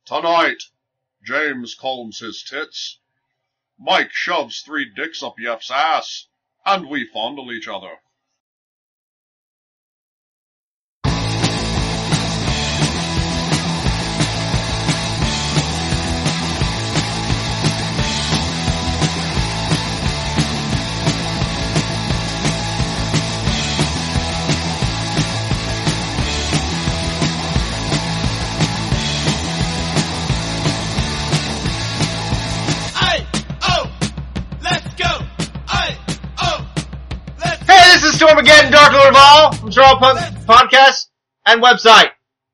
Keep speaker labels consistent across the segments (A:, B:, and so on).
A: Tonight, James combs his tits, Mike shoves 3 dicks up Yef's ass, and we fondle each other.
B: This is Stormageddon, Dark Lord of All, from Straw Punk Podcast and website.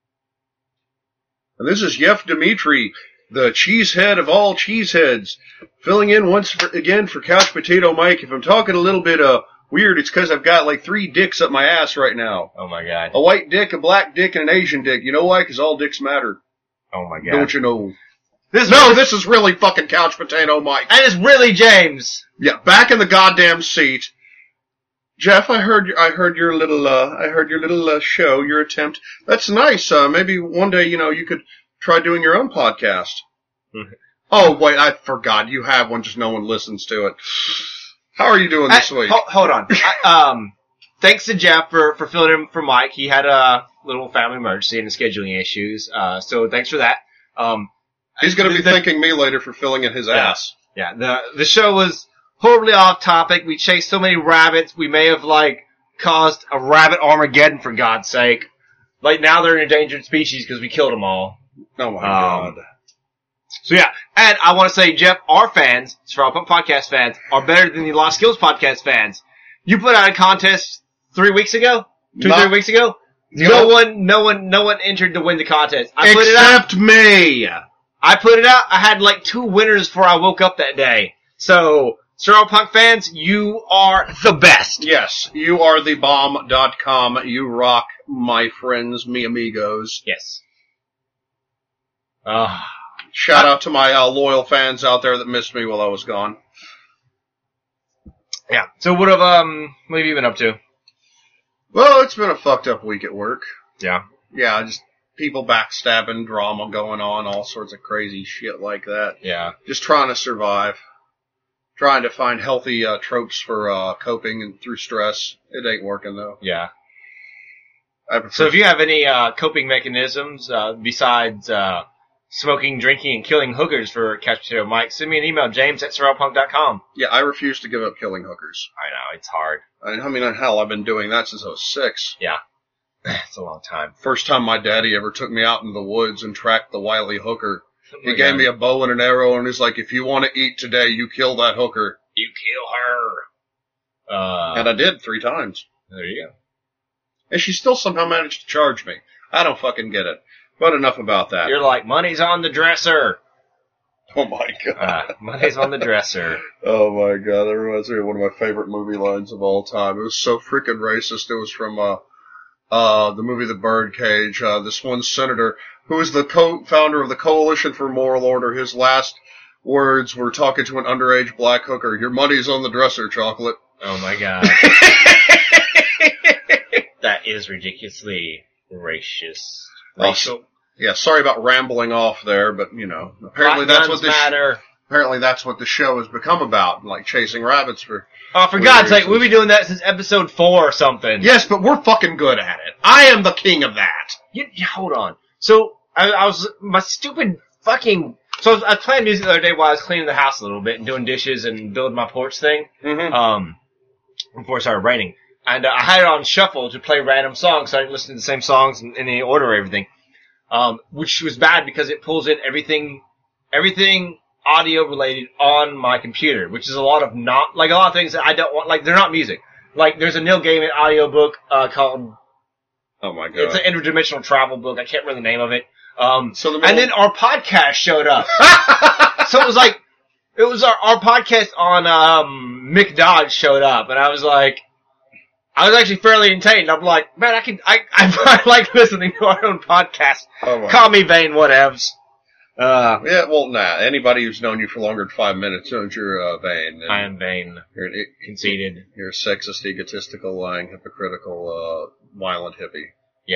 A: And this is Yef Dimitri, the cheesehead of all cheeseheads, filling in once again for Couch Potato Mike. If I'm talking a little bit weird, it's because I've got like 3 dicks up my ass right now.
B: Oh my god.
A: A white dick, a black dick, and an Asian dick. You know why? Because all dicks matter.
B: Oh my god.
A: Don't you know?
B: This
A: is really fucking Couch Potato Mike.
B: And it's really James.
A: Yeah, back in the goddamn seat. Jeff, I heard your little show, your attempt. That's nice. Maybe one day, you could try doing your own podcast.
B: Mm-hmm.
A: Oh, wait, I forgot. You have one, just no one listens to it. How are you doing this week?
B: Hold on. Thanks to Jeff for filling in for Mike. He had a little family emergency and scheduling issues. So thanks for that.
A: He's gonna be thanking me later for filling in his ass.
B: Yeah, the show was horribly off topic. We chased so many rabbits, we may have, caused a rabbit Armageddon, for God's sake. Now they're an endangered species because we killed them all.
A: Oh my god.
B: So yeah, and I want to say, Jeff, our fans, Straw Punk Podcast fans, are better than the Lost Skills Podcast fans. You put out a contest 3 weeks ago? 3 weeks ago? No one entered to win the contest.
A: Except me!
B: I put it out, I had 2 winners before I woke up that day. So, Straw Punk fans, you are the best.
A: Yes, you are the bomb.com. You rock, my friends, mi amigos.
B: Yes.
A: Shout out to my loyal fans out there that missed me while I was gone.
B: Yeah. So what have you been up to?
A: Well, it's been a fucked up week at work.
B: Yeah.
A: Yeah, just people backstabbing, drama going on, all sorts of crazy shit like that.
B: Yeah.
A: Just trying to survive. Trying to find healthy tropes for coping and through stress. It ain't working though.
B: Yeah. So if you have any coping mechanisms besides smoking, drinking, and killing hookers for Couch Potato Mike, send me an email, james@surrealpunk.com.
A: Yeah, I refuse to give up killing hookers.
B: I know, it's hard.
A: I mean, hell, I've been doing that since I was 6.
B: Yeah. It's a long time.
A: First time my daddy ever took me out in the woods and tracked the wily hooker. He gave me a bow and an arrow and he's like, if you want to eat today, you kill that hooker.
B: You kill her.
A: And I did 3 times.
B: There you go.
A: And she still somehow managed to charge me. I don't fucking get it. But enough about that.
B: You're like, money's on the dresser.
A: Oh my god.
B: Money's on the dresser.
A: Oh my god, that reminds me of one of my favorite movie lines of all time. It was so freaking racist. It was from the movie The Birdcage. This one senator who is the co-founder of the Coalition for Moral Order. His last words were talking to an underage black hooker. Your money's on the dresser, chocolate.
B: Oh my god. That is ridiculously racist.
A: Also, yeah, sorry about rambling off there, but apparently that's what apparently that's what the show has become about, chasing rabbits for.
B: Oh, for God's sake, we've been doing that since episode 4 or something.
A: Yes, but we're fucking good at it. I am the king of that.
B: Hold on. So I was my stupid fucking. So I was playing music the other day while I was cleaning the house a little bit and doing dishes and building my porch thing.
A: Mm-hmm.
B: Before it started raining. And I had it on shuffle to play random songs, so I didn't listen to the same songs in any order or everything. Which was bad because it pulls in everything audio related on my computer, which is a lot of things that I don't want, they're not music. There's a Neil Gaiman audiobook, called,
A: oh my god.
B: It's an interdimensional travel book, I can't remember the name of it. And then our podcast showed up. So it was our podcast on, Mick Dodge showed up, and I was actually fairly entertained. I'm like, man, I like listening to our own podcast.
A: Oh
B: Call me vain, whatevs.
A: Yeah, well, anybody who's known you for longer than 5 minutes knows you're vain.
B: I am vain.
A: You're
B: conceited.
A: You're a sexist, egotistical, lying, hypocritical, violent hippie.
B: Yeah.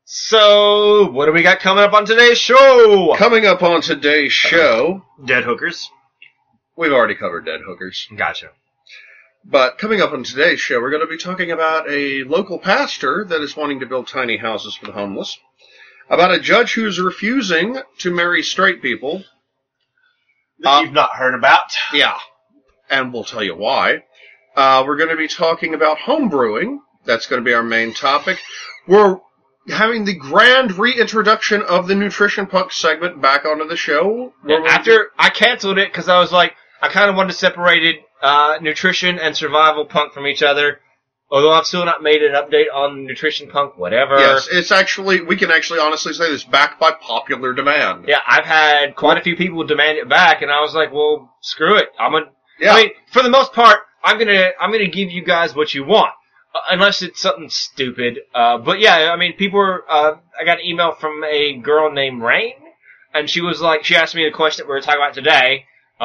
B: So, what do we got coming up on today's show?
A: Coming up on today's show,
B: Dead hookers.
A: we've already covered dead hookers.
B: Gotcha.
A: But coming up on today's show, we're going to be talking about a local pastor that is wanting to build tiny houses for the homeless, about a judge who's refusing to marry straight people.
B: That you've not heard about.
A: Yeah, and we'll tell you why. We're going to be talking about home brewing. That's going to be our main topic. We're having the grand reintroduction of the Nutrition Punk segment back onto the show.
B: After I canceled it because I was like, I kind of wanted to separate nutrition and survival punk from each other. Although I've still not made an update on Nutrition Punk, whatever.
A: Yes, it's actually, we can actually honestly say this, back by popular demand.
B: Yeah, I've had quite a few people demand it back, and I was like, well, screw it. I mean, for the most part, I'm gonna give you guys what you want. Unless it's something stupid. But yeah, I mean, people were, I got an email from a girl named Rain, and she was like, she asked me the question that we were talking about today,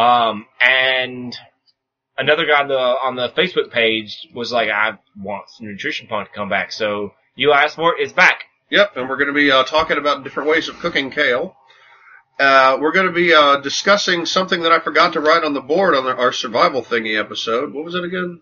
B: and another guy on the Facebook page was like, I want some Nutrition Punk to come back, so you asked for it, it's back.
A: Yep, and we're going to be talking about different ways of cooking kale. We're going to be discussing something that I forgot to write on the board on our survival thingy episode. What was it again?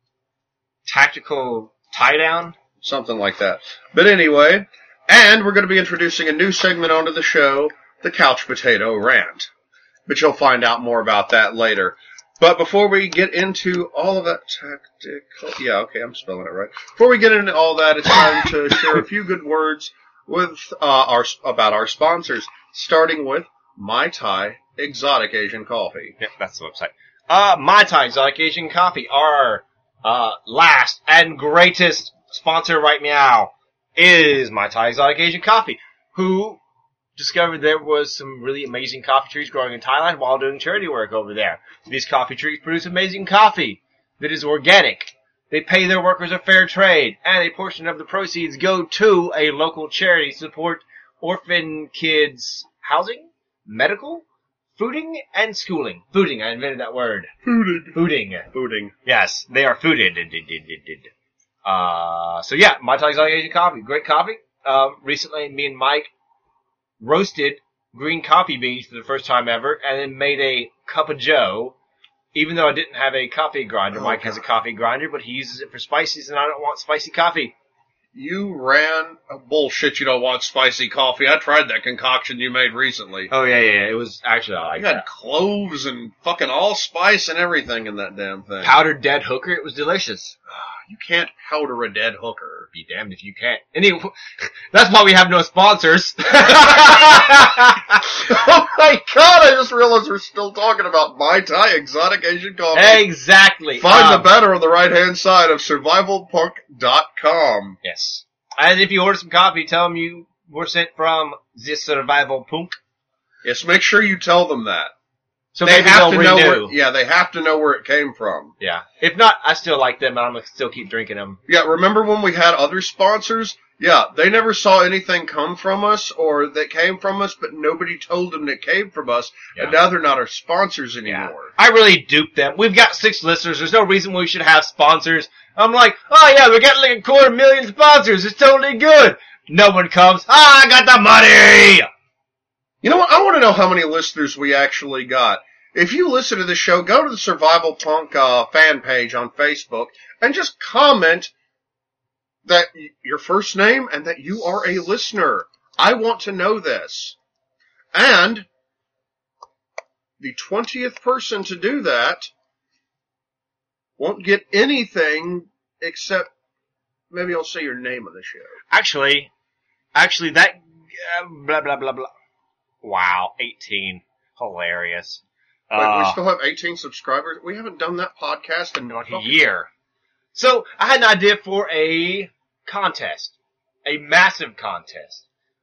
B: Tactical tie-down?
A: Something like that. But anyway, and we're going to be introducing a new segment onto the show, the Couch Potato Rant. But you'll find out more about that later. But before we get into all of that tactical... Yeah, okay, I'm spelling it right. Before we get into all that, it's time to share a few good words with about our sponsors, starting with Mai Tai Exotic Asian Coffee.
B: Yep, that's the website. Mai Tai Exotic Asian Coffee, our last and greatest sponsor right now is Mai Tai Exotic Asian Coffee, who discovered there was some really amazing coffee trees growing in Thailand while doing charity work over there. These coffee trees produce amazing coffee that is organic. They pay their workers a fair trade, and a portion of the proceeds go to a local charity to support orphan kids' housing, medical, fooding, and schooling. Fooding, I invented that word. Fooding. Yes, they are fooded. So yeah, Mai Tai Exotic Asian Coffee. Great coffee. Recently, me and Mike roasted green coffee beans for the first time ever, and then made a cup of joe. Even though I didn't have a coffee grinder, Mike has a coffee grinder, but he uses it for spices, and I don't want spicy coffee.
A: You ran bullshit. You don't want spicy coffee. I tried that concoction you made recently.
B: Oh yeah. It was actually I like
A: you had
B: that.
A: cloves and fucking allspice and everything in that damn thing.
B: Powdered dead hooker. It was delicious.
A: You can't powder a dead hooker.
B: Be damned if you can't. Anyway, that's why we have no sponsors.
A: Oh my god! I just realized we're still talking about Mai Tai Exotic Asian Coffee.
B: Exactly.
A: Find the banner on the right-hand side of survivalpunk.com.
B: Yes. And if you order some coffee, tell them you were sent from the Survival Punk.
A: Yes, make sure you tell them that.
B: So
A: they
B: maybe
A: have
B: they'll
A: to know
B: renew.
A: they have to know where it came from.
B: Yeah. If not, I still like them, and I'm going to still keep drinking them.
A: Yeah, remember when we had other sponsors? Yeah, they never saw anything come from us, or that came from us, but nobody told them it came from us, and now they're not our sponsors anymore.
B: Yeah. I really duped them. We've got 6 listeners. There's no reason we should have sponsors. I'm like, oh yeah, we got like 250,000 sponsors. It's totally good. No one comes. I got the money!
A: You know what? I want to know how many listeners we actually got. If you listen to the show, go to the Survival Punk fan page on Facebook and just comment that your first name and that you are a listener. I want to know this. And the 20th person to do that won't get anything except maybe I'll say your name on the show.
B: Actually, that blah blah blah blah. Wow, 18, hilarious.
A: Wait, we still have 18 subscribers. We haven't done that podcast in
B: like a year. So I had an idea for a contest, a massive contest.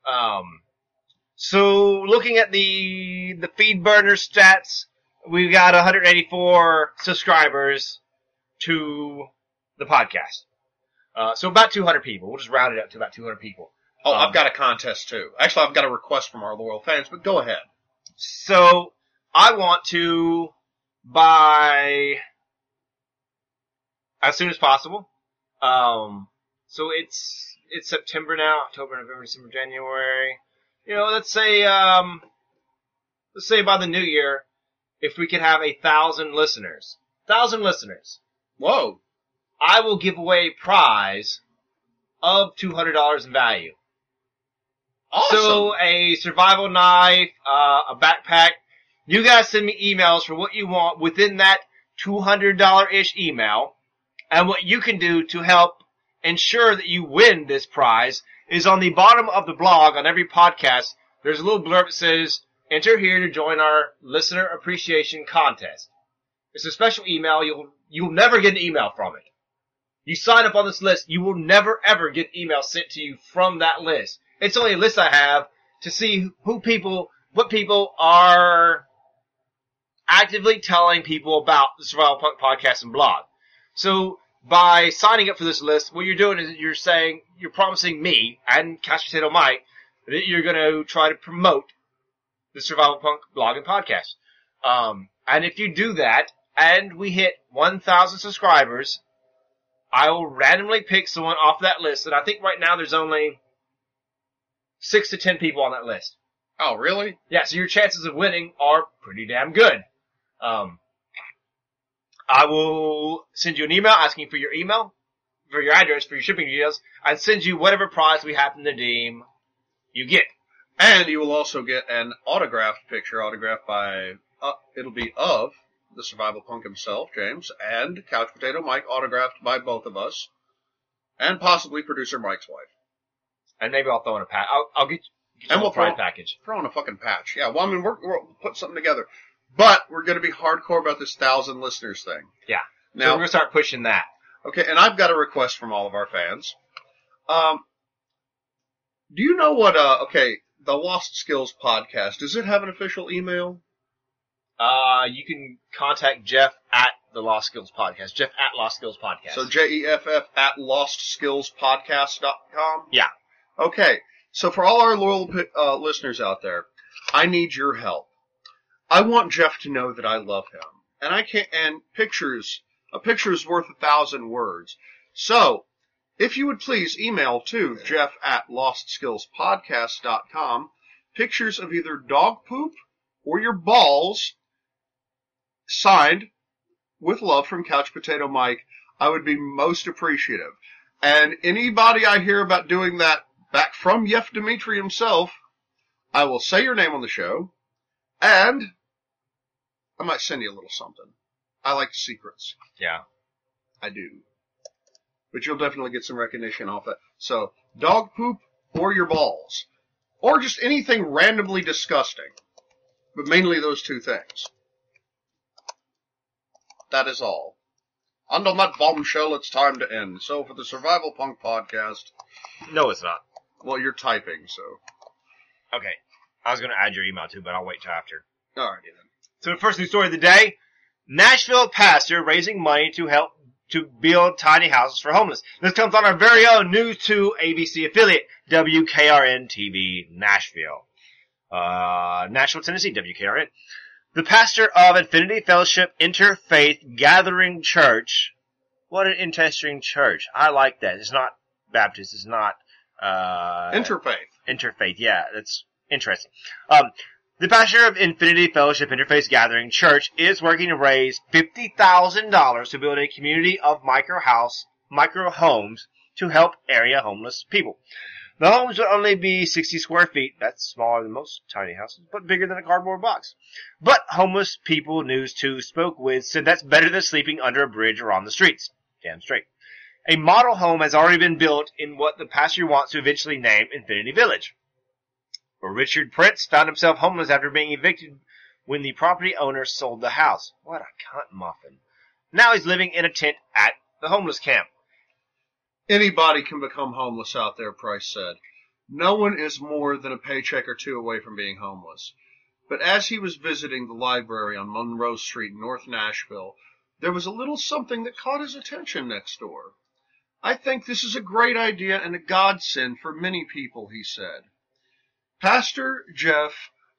B: So looking at the FeedBurner stats, we've got 184 subscribers to the podcast. So about 200 people. We'll just round it up to about 200 people.
A: Oh, I've got a contest too. Actually, I've got a request from our loyal fans, but go ahead.
B: So I want to buy as soon as possible. So it's it's September now, October, November, December, January. Let's say by the new year, if we could have 1,000 listeners,
A: Whoa.
B: I will give away a prize of $200 in value.
A: Awesome.
B: So a survival knife, a backpack. You guys send me emails for what you want within that $200-ish email. And what you can do to help ensure that you win this prize is on the bottom of the blog on every podcast, there's a little blurb that says, enter here to join our listener appreciation contest. It's a special email. You'll never get an email from it. You sign up on this list, you will never ever get email sent to you from that list. It's only a list I have to see what people are actively telling people about the Survival Punk podcast and blog. So by signing up for this list, what you're doing is you're promising me and Couch Potato Mike that you're going to try to promote the Survival Punk blog and podcast. And if you do that and we hit 1,000 subscribers, I will randomly pick someone off that list. And I think right now there's only 6 to 10 people on that list.
A: Oh, really?
B: Yeah, so your chances of winning are pretty damn good. I will send you an email asking for your email, for your address, for your shipping details, and send you whatever prize we happen to deem you get.
A: And you will also get an autographed picture, autographed by, it'll be of the Survival Punk himself, James, and Couch Potato Mike, autographed by both of us, and possibly producer Mike's wife.
B: And maybe I'll throw in a patch. I'll get you
A: And we'll
B: a prize package.
A: Throw in a fucking patch. Yeah, well, I mean, we'll put something together. But we're going to be hardcore about this 1,000 listeners thing.
B: Yeah.
A: Now,
B: so we're going to start pushing that.
A: Okay, and I've got a request from all of our fans. Do you know what, the Lost Skills podcast, does it have an official email?
B: You can contact Jeff at the Lost Skills Podcast. Jeff at Lost Skills Podcast.
A: So Jeff at lostskillspodcast.com?
B: Yeah.
A: Okay, so for all our loyal listeners out there, I need your help. I want Jeff to know that I love him. And a picture is worth 1,000 words. So, if you would please email to Jeff at lostskillspodcast.com pictures of either dog poop or your balls signed with love from Couch Potato Mike, I would be most appreciative. And anybody I hear about doing that back from Yef Dimitri himself, I will say your name on the show, and I might send you a little something. I like secrets.
B: Yeah.
A: I do. But you'll definitely get some recognition off it. So, dog poop or your balls. Or just anything randomly disgusting. But mainly those two things. That is all. And on that bombshell, it's time to end. So, for the Survival Punk podcast...
B: No, it's not.
A: Well, you're typing, so...
B: Okay. I was going to add your email too, but I'll wait till after.
A: Alrighty then.
B: So the first news story of the day, Nashville pastor raising money to help to build tiny houses for homeless. This comes on our very own News 2 ABC affiliate, WKRN-TV Nashville. Nashville, Tennessee, WKRN. The pastor of Infinity Fellowship Interfaith Gathering Church. What an interesting church. I like that. It's not Baptist. It's not,
A: Interfaith.
B: Interfaith, yeah. That's interesting. The pastor of Infinity Fellowship Interfaith Gathering Church is working to raise $50,000 to build a community of micro homes to help area homeless people. The homes will only be 60 square feet. That's smaller than most tiny houses, but bigger than a cardboard box. But homeless people News 2 spoke with said that's better than sleeping under a bridge or on the streets. Damn straight. A model home has already been built in what the pastor wants to eventually name Infinity Village. But Richard Prince found himself homeless after being evicted when the property owner sold the house. What a cunt muffin. Now he's living in a tent at the homeless camp.
A: Anybody can become homeless out there, Price said. No one is more than a paycheck or two away from being homeless. But as he was visiting the library on Monroe Street in North Nashville, there was a little something that caught his attention next door. I think this is a great idea and a godsend for many people, he said. Pastor Jeff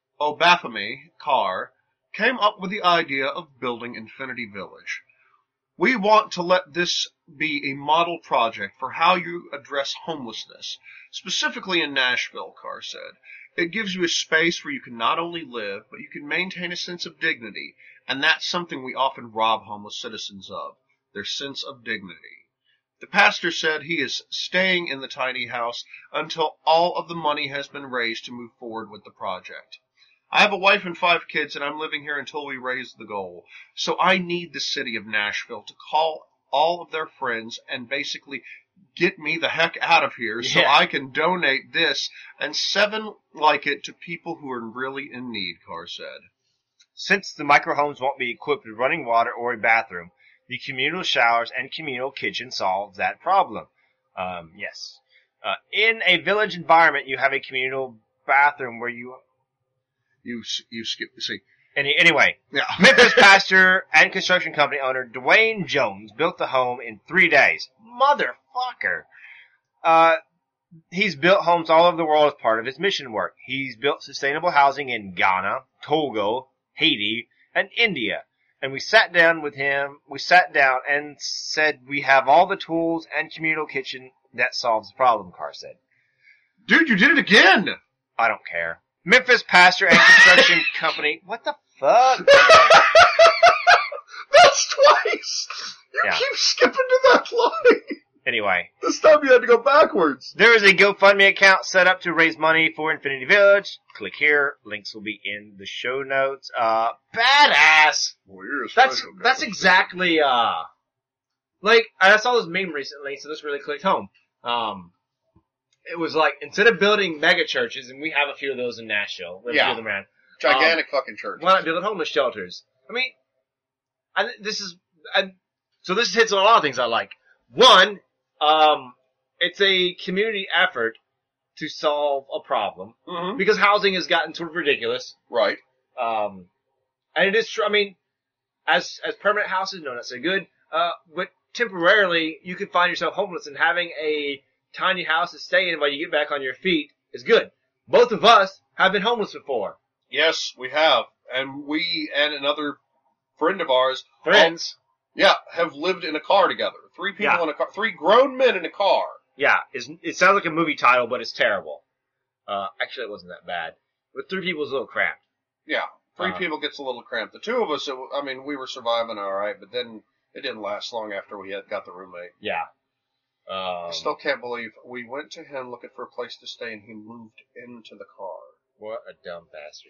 A: Obathamy Carr came up with the idea of building Infinity Village. We want to let this be a model project for how you address homelessness, specifically in Nashville, Carr said. It gives you a space where you can not only live, but you can maintain a sense of dignity, and that's something we often rob homeless citizens of, their sense of dignity. The pastor said he is staying in the tiny house until all of the money has been raised to move forward with the project. I have a wife and 5 kids, and I'm living here until we raise the goal. So I need the city of Nashville to call all of their friends and basically get me the heck out of here so I can donate this and 7 like it to people who are really in need, Carr said.
B: Since the microhomes won't be equipped with running water or a bathroom, the communal showers and communal kitchen solves that problem. Yes. In a village environment, you have a communal bathroom where you
A: skip, see.
B: Anyway,
A: yeah.
B: Memphis pastor and construction company owner Dwayne Jones built the home in 3 days. Motherfucker. He's built homes all over the world as part of his mission work. He's built sustainable housing in Ghana, Togo, Haiti, and India. And we sat down and said we have all the tools and communal kitchen that solves the problem, Carr said.
A: Dude, you did it again!
B: I don't care. Memphis pastor and construction company. What the fuck?
A: That's twice! You keep skipping to that line.
B: Anyway.
A: This time you had to go backwards.
B: There is a GoFundMe account set up to raise money for Infinity Village. Click here. Links will be in the show notes. Badass!
A: Well, you're a
B: that's exactly, like, I saw this meme recently, so this really clicked home. It was like, instead of building mega churches, and we have a few of those in Nashville. We have a few of them around.
A: Gigantic fucking churches.
B: Why not build homeless shelters? I mean, so this hits on a lot of things I like. One, it's a community effort to solve a problem.
A: Mm-hmm.
B: Because housing has gotten sort of ridiculous.
A: Right.
B: And it is true, I mean, as permanent houses, no, not so good. But temporarily, you could find yourself homeless, and having a tiny house to stay in while you get back on your feet is good. Both of us have been homeless before.
A: Yes, we have. And we and another friend of ours.
B: Friends.
A: Have lived in a car together. 3 people in a car. 3 grown men in a car.
B: Yeah, it sounds like a movie title, but it's terrible. Actually, it wasn't that bad. But 3 people is a little cramped.
A: Yeah, 3 people gets a little cramped. The 2 of us, we were surviving all right, but then it didn't last long after we got the roommate.
B: Yeah.
A: I still can't believe we went to him looking for a place to stay, and he moved into the car.
B: What a dumb bastard.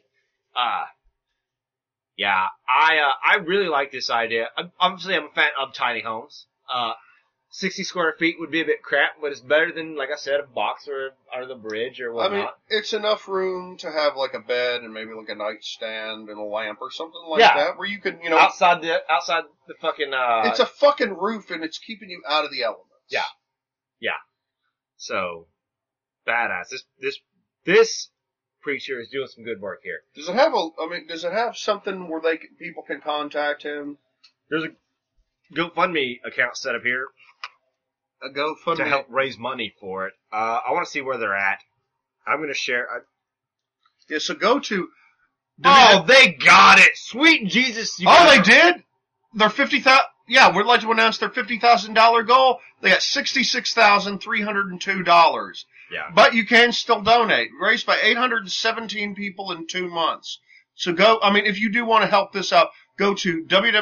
B: Yeah, I really like this idea. Obviously, I'm a fan of tiny homes. 60 square feet would be a bit cramped, but it's better than, like I said, a box or under the bridge or whatnot.
A: I mean, it's enough room to have like a bed and maybe like a nightstand and a lamp or something like that, where you can,
B: outside the fucking.
A: It's a fucking roof, and it's keeping you out of the elements.
B: Yeah. So, badass. This preacher is doing some good work here.
A: Does it have something where people can contact him?
B: There's a GoFundMe account set up here.
A: A GoFundMe?
B: To help raise money for it. I want to see where they're at. I'm going to share.
A: So go to...
B: they got it! Sweet Jesus!
A: They did? Their 50,000... Yeah, we'd like to announce their $50,000 goal. They got $66,302.
B: Yeah.
A: But you can still donate. Raised by 817 people in 2 months. So if you do want to help this out, go to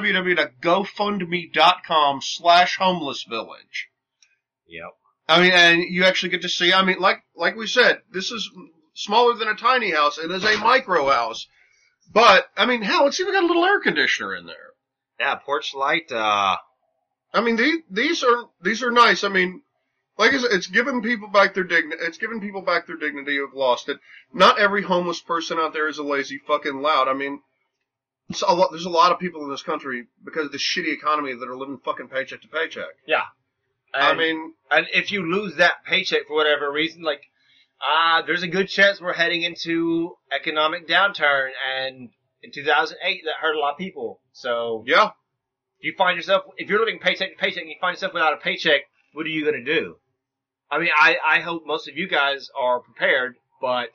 A: www.gofundme.com/homelessvillage.
B: Yep.
A: And you actually get to see, like we said, this is smaller than a tiny house. It is a micro house. But, hell, it's even got a little air conditioner in there.
B: Yeah, porch light,
A: these are nice. Like I said, it's giving people back their dignity. It's giving people back their dignity who've lost it. Not every homeless person out there is a lazy fucking lout. There's a lot of people in this country, because of the shitty economy, that are living fucking paycheck to paycheck.
B: Yeah. And if you lose that paycheck for whatever reason, there's a good chance we're heading into economic downturn, and in 2008 that hurt a lot of people. So
A: yeah,
B: if you're living paycheck to paycheck and you find yourself without a paycheck, what are you going to do? I hope most of you guys are prepared, but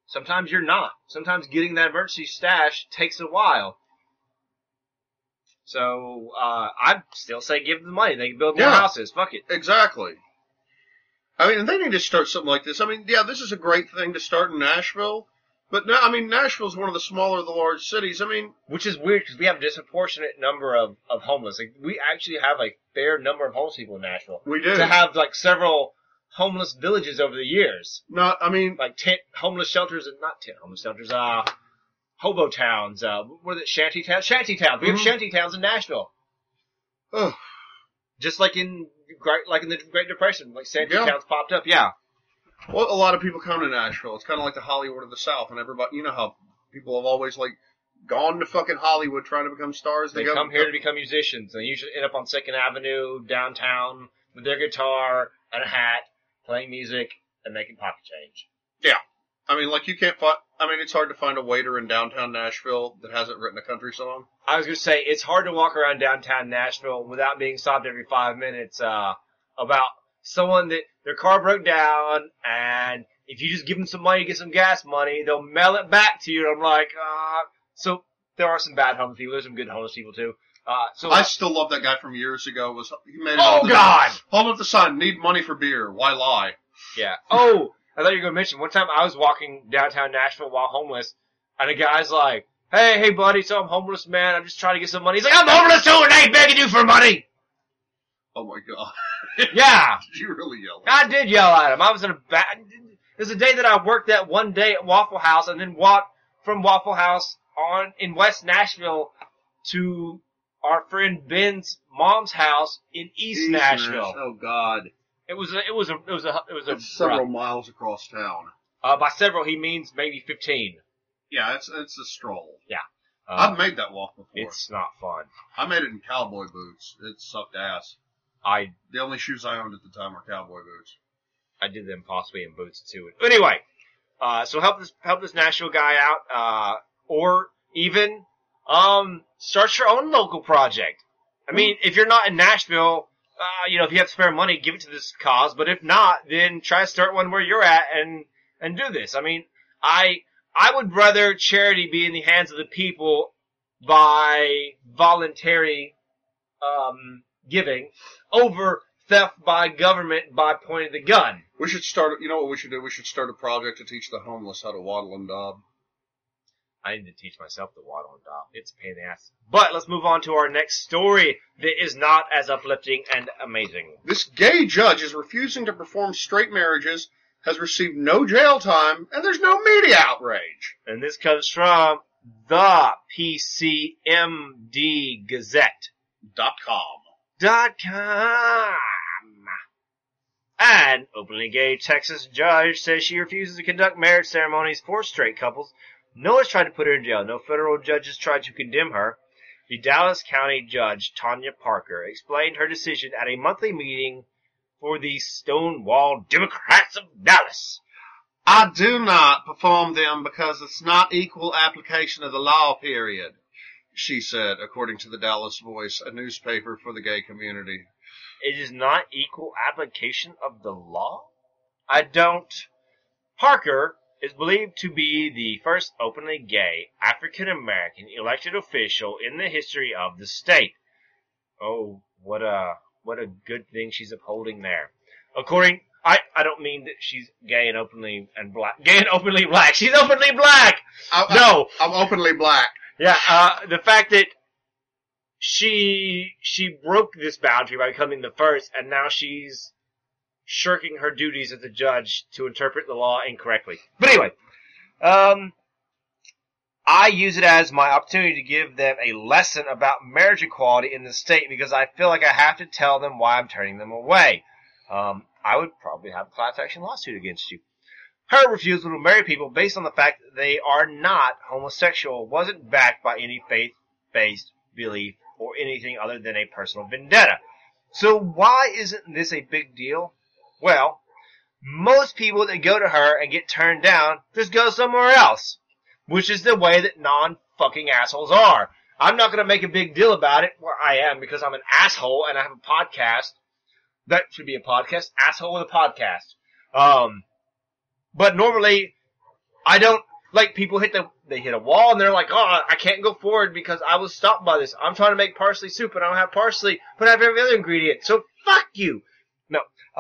B: sometimes you're not. Sometimes getting that emergency stash takes a while. So, I'd still say give them the money. They can build more
A: Yeah.
B: houses. Fuck it.
A: Exactly. I mean, they need to start something like this. I mean, yeah, this is a great thing to start in Nashville. But now, I mean, Nashville's one of the smaller of the large cities. I mean,
B: Which is weird because we have a disproportionate number of homeless. Like, we actually have a fair number of homeless people in Nashville.
A: we do.
B: To have, like, several homeless villages over the years.
A: Not, I mean,
B: Like, homeless shelters, not tent homeless shelters, hobo towns, what are they, shanty towns? Shanty towns. We have
A: Mhm.
B: shanty towns in Nashville.
A: ugh.
B: Just like in the Great Depression, like shanty
A: Yeah.
B: towns popped up, yeah.
A: Well, a lot of people come to Nashville. It's kind of like the Hollywood of the South, and everybody, you know how people have always like gone to fucking Hollywood trying to become stars.
B: They come here to become musicians. They usually end up on 2nd Avenue, downtown, with their guitar and a hat, playing music, and making pocket change.
A: I mean, like you can't find. I mean, it's hard to find a waiter in downtown Nashville that hasn't written a country song.
B: I was going to say, it's hard to walk around downtown Nashville without being stopped every 5 minutes about someone that their car broke down, and if you just give them some money to get some gas money, they'll mail it back to you. And I'm like, so there are some bad homeless people. There's some good homeless people, too.
A: I still love that guy from years ago. He made it
B: Oh,
A: all the
B: God!
A: time. Hold up the sign. Need money for beer. Why lie?
B: Yeah. Oh, I thought you were going to mention, one time I was walking downtown Nashville while homeless, and a guy's like, hey buddy, so I'm homeless, man, I'm just trying to get some money. He's like, I'm homeless too, and I ain't begging you for money!
A: Oh my God!
B: Yeah.
A: Did you really yell?
B: I did yell at him. I was in it was a day that I worked that one day at Waffle House, and then walked from Waffle House in West Nashville to our friend Ben's mom's house in East Nashville.
A: Oh God!
B: It was a
A: It's several miles across town.
B: by several he means maybe 15.
A: Yeah, it's a stroll.
B: Uh,
A: I've made that walk before.
B: it's not fun.
A: I made it in cowboy boots. It sucked ass.
B: I
A: The only shoes I owned at the time were cowboy boots.
B: did them possibly in boots too. Anyway, so help this Nashville guy out, or even, start your own local project. I mean, if you're not in Nashville, if you have spare money, give it to this cause, but if not, then try to start one where you're at and do this. I mean, I would rather charity be in the hands of the people by voluntary, giving over theft by government by pointing the gun.
A: We should start. You know what we should do? We should start a project to teach the homeless how to waddle and daub.
B: I need to teach myself to waddle and daub. It's a pain in the ass. But let's move on to our next story that is not as uplifting and amazing.
A: This gay judge is refusing to perform straight marriages, has received no jail time, and there's no media outrage.
B: And this comes from the PCMD Gazette.
A: .com.
B: An openly gay Texas judge says she refuses to conduct marriage ceremonies for straight couples. No one's tried to put her in jail. No federal judges tried to condemn her. The Dallas County Judge, Tanya Parker, explained her decision at a monthly meeting for the Stonewall Democrats of Dallas.
A: I do not perform them because it's not equal application of the law, period, she said, according to the Dallas Voice, a newspaper for the gay community.
B: It is not equal application of the law? I don't. Parker is believed to be the first openly gay African-American elected official in the history of the state. Oh, what a good thing she's upholding there. I don't mean that she's gay and openly black. Gay and openly black. She's openly black! No!
A: I'm openly black.
B: Yeah, the fact that she broke this boundary by becoming the first, and now she's shirking her duties as a judge to interpret the law incorrectly. But anyway, I use it as my opportunity to give them a lesson about marriage equality in the state because I feel like I have to tell them why I'm turning them away. I would probably have a class action lawsuit against you. Her refusal to marry people based on the fact that they are not homosexual wasn't backed by any faith-based belief or anything other than a personal vendetta. So why isn't this a big deal? Well, most people that go to her and get turned down just go somewhere else, which is the way that non-fucking assholes are. I'm not going to make a big deal about it. Well, I am because I'm an asshole and I have a podcast. That should be a podcast. Asshole with a podcast. But normally, I don't like people hit a wall and they're like, oh, I can't go forward because I was stopped by this. I'm trying to make parsley soup and I don't have parsley, but I have every other ingredient. So fuck you. No.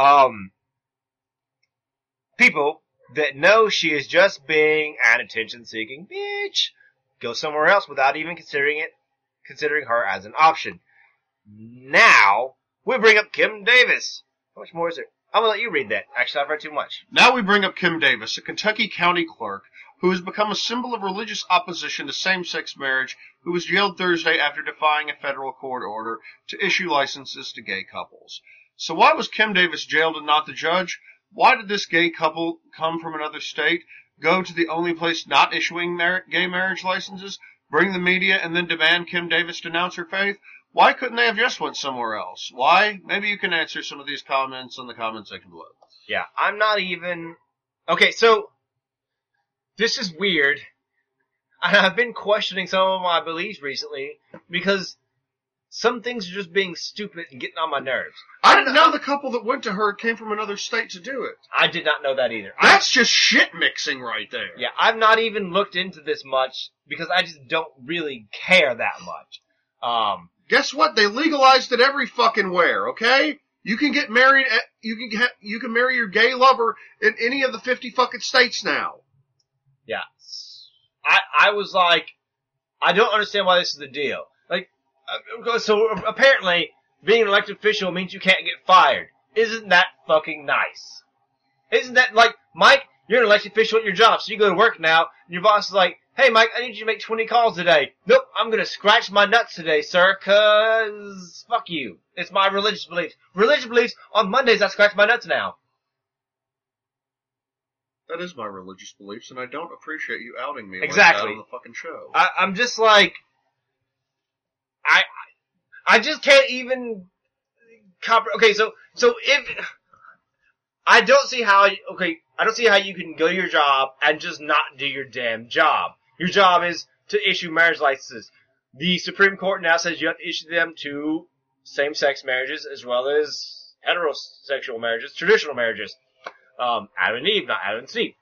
B: People that know she is just being an attention-seeking bitch go somewhere else without even considering her as an option. Now, we bring up Kim Davis. How much more is there? I'm gonna let you read that. Actually, I've read too much.
A: Now we bring up Kim Davis, a Kentucky county clerk who has become a symbol of religious opposition to same-sex marriage, who was jailed Thursday after defying a federal court order to issue licenses to gay couples. So why was Kim Davis jailed and not the judge? Why did this gay couple come from another state, go to the only place not issuing gay marriage licenses, bring the media, and then demand Kim Davis denounce her faith? Why couldn't they have just went somewhere else? Why? Maybe you can answer some of these comments in the comment section below.
B: Yeah, I'm not even... Okay, so... This is weird. And I've been questioning some of my beliefs recently because some things are just being stupid and getting on my nerves.
A: I didn't know the couple that went to her came from another state to do it.
B: I did not know that either.
A: That's just shit mixing right there.
B: Yeah, I've not even looked into this much because I just don't really care that much.
A: Guess what? They legalized it every fucking where, okay? You can get married you can marry your gay lover in any of the 50 fucking states now.
B: Yeah. I was like, I don't understand why this is the deal. Like, so apparently being an elected official means you can't get fired. Isn't that fucking nice? Isn't that like, Mike, you're an elected official at your job, so you go to work now, and your boss is like, hey Mike, I need you to make 20 calls today. Nope, I'm gonna scratch my nuts today, sir, cause fuck you. It's my religious beliefs. Religious beliefs, on Mondays I scratch my nuts now.
A: That is my religious beliefs, and I don't appreciate you outing me
B: exactly
A: like that on the fucking show.
B: I'm just like, I just can't even okay, so if, I don't see how you can go to your job and just not do your damn job. Your job is to issue marriage licenses. The Supreme Court now says you have to issue them to same-sex marriages as well as heterosexual marriages, traditional marriages. Adam and Eve, not Adam and Steve.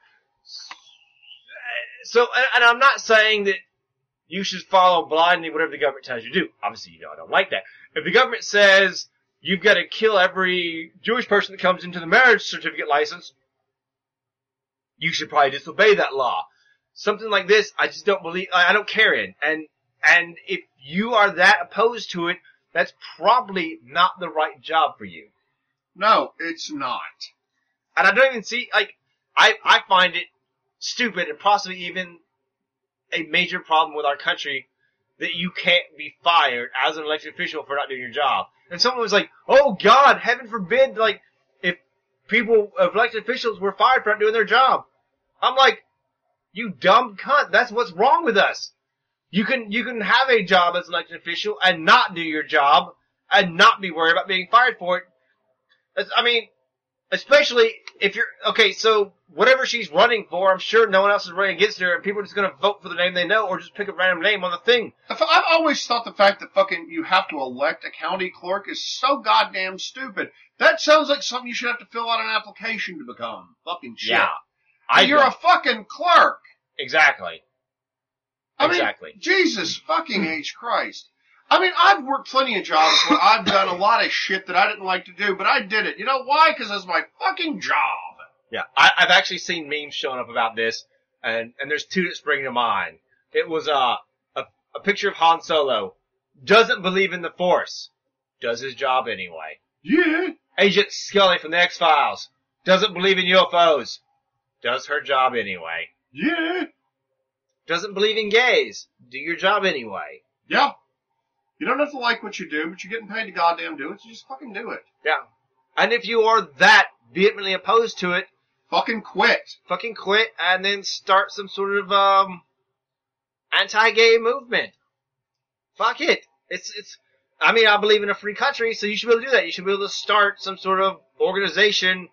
B: So, and I'm not saying that you should follow blindly whatever the government tells you to do. Obviously, I don't like that. If the government says you've got to kill every Jewish person that comes into the marriage certificate license, you should probably disobey that law. Something like this, I just don't believe, I don't care in. And if you are that opposed to it, that's probably not the right job for you.
A: No, it's not.
B: And I don't even see, like, I find it stupid and possibly even a major problem with our country that you can't be fired as an elected official for not doing your job. And someone was like, oh God, heaven forbid, like, if elected officials were fired for not doing their job. I'm like, you dumb cunt, that's what's wrong with us. You can have a job as an elected official and not do your job and not be worried about being fired for it. I mean, especially if you're, okay, so whatever she's running for, I'm sure no one else is running against her and people are just gonna vote for the name they know or just pick a random name on the thing.
A: I've always thought the fact that fucking you have to elect a county clerk is so goddamn stupid. That sounds like something you should have to fill out an application to become. Fucking shit.
B: Yeah.
A: You're a fucking clerk.
B: Exactly.
A: I mean, Jesus fucking H Christ. I mean, I've worked plenty of jobs where I've done a lot of shit that I didn't like to do, but I did it. You know why? Because it's my fucking job.
B: Yeah, I've actually seen memes showing up about this, and there's two that spring to mind. It was a picture of Han Solo. Doesn't believe in the Force. Does his job anyway.
A: Yeah.
B: Agent Scully from the X-Files. Doesn't believe in UFOs. Does her job anyway.
A: Yeah.
B: Doesn't believe in gays. Do your job anyway.
A: Yeah. You don't have to like what you do, but you're getting paid to goddamn do it, so just fucking do it.
B: Yeah. And if you are that vehemently opposed to it,
A: fucking quit.
B: Fucking quit and then start some sort of, anti-gay movement. Fuck it. I mean, I believe in a free country, so you should be able to do that. You should be able to start some sort of organization.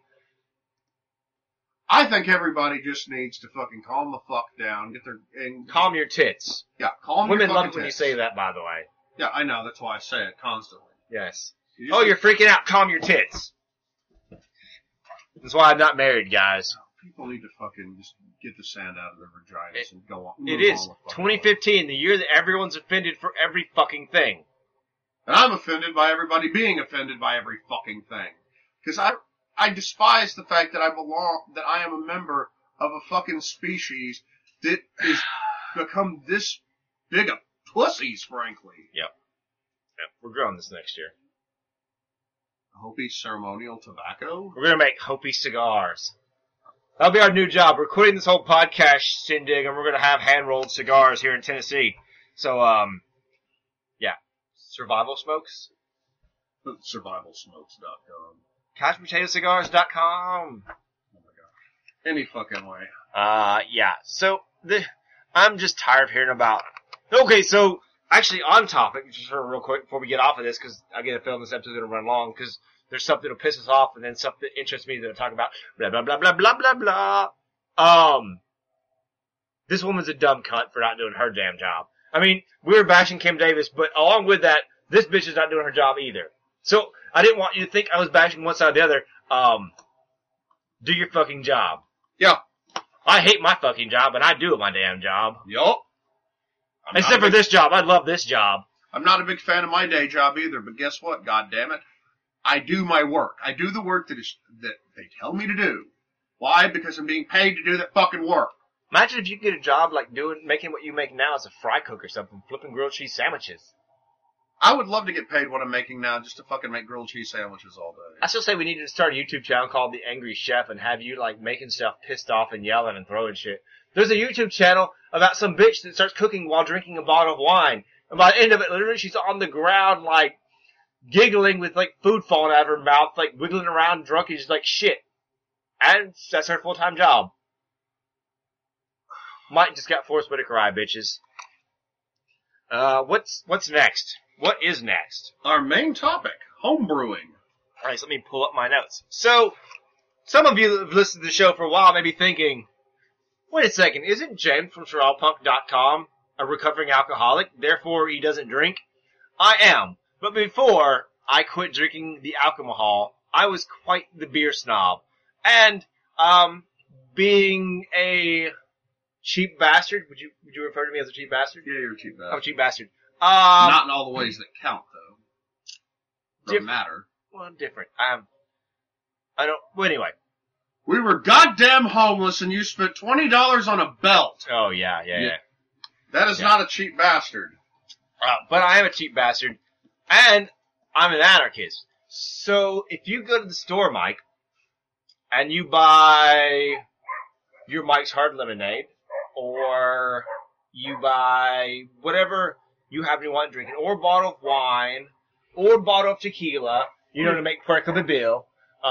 A: I think everybody just needs to fucking calm the fuck down,
B: calm your tits.
A: Yeah, calm
B: Women
A: your fucking
B: love it when you
A: tits.
B: say that, by the way.
A: Yeah, I know, that's why I say it constantly.
B: Yes. You're freaking out, calm your tits. That's why I'm not married, guys.
A: People need to fucking just get the sand out of their vaginas and go on.
B: It is 2015, the year that everyone's offended for every fucking thing.
A: And I'm offended by everybody being offended by every fucking thing. Because I despise the fact that I am a member of a fucking species that is become this big of pussies, frankly.
B: Yep. We're growing this next year.
A: Hopi ceremonial tobacco?
B: We're gonna make Hopi cigars. That'll be our new job. We're quitting this whole podcast shindig, and we're gonna have hand-rolled cigars here in Tennessee. So, yeah. Survival Smokes?
A: Survivalsmokes.com.
B: CouchPotatoCigars.com.
A: Oh my god. Any fucking way.
B: Yeah. So, I'm just tired of hearing about... Okay, so, actually on topic, just for real quick before we get off of this, because I get a feeling this episode's going to run long, because there's something that'll piss us off, and then something that interests me that I'll talk about. Blah, blah, blah, blah, blah, blah, blah. This woman's a dumb cunt for not doing her damn job. I mean, we were bashing Kim Davis, but along with that, this bitch is not doing her job either. So, I didn't want you to think I was bashing one side or the other. Do your fucking job.
A: Yeah.
B: I hate my fucking job, and I do my damn job.
A: Yup.
B: Except for this job. I love this job.
A: I'm not a big fan of my day job either, but guess what? God damn it. I do my work. I do the work that they tell me to do. Why? Because I'm being paid to do that fucking work.
B: Imagine if you could get a job like making what you make now as a fry cook or something, flipping grilled cheese sandwiches.
A: I would love to get paid what I'm making now just to fucking make grilled cheese sandwiches all day.
B: I still say we need to start a YouTube channel called The Angry Chef and have you like making stuff pissed off and yelling and throwing shit. There's a YouTube channel about some bitch that starts cooking while drinking a bottle of wine. And by the end of it, literally she's on the ground like giggling with like food falling out of her mouth, like wiggling around drunk and she's like shit. And that's her full-time job. Mike just got Forrest Whitaker eye, bitches. What's next? What is next?
A: Our main topic, homebrewing.
B: Alright, so let me pull up my notes. So, some of you that have listened to the show for a while may be thinking, wait a second, isn't Jen from SherrallPunk.com a recovering alcoholic, therefore he doesn't drink? I am. But before I quit drinking the alcohol, I was quite the beer snob. And, being a cheap bastard, would you refer to me as a cheap bastard?
A: Yeah, you're a cheap bastard.
B: I'm a cheap bastard.
A: Not in all the ways that count, though. Doesn't matter.
B: Well, different. Well, anyway.
A: We were goddamn homeless and you spent $20 on a belt.
B: Oh, yeah.
A: That is not a cheap bastard.
B: But I am a cheap bastard. And I'm an anarchist. So, if you go to the store, Mike, and you buy your Mike's Hard Lemonade, or you buy whatever you happen to want drinking, or a bottle of wine, or a bottle of tequila, to make Puerco de Bill.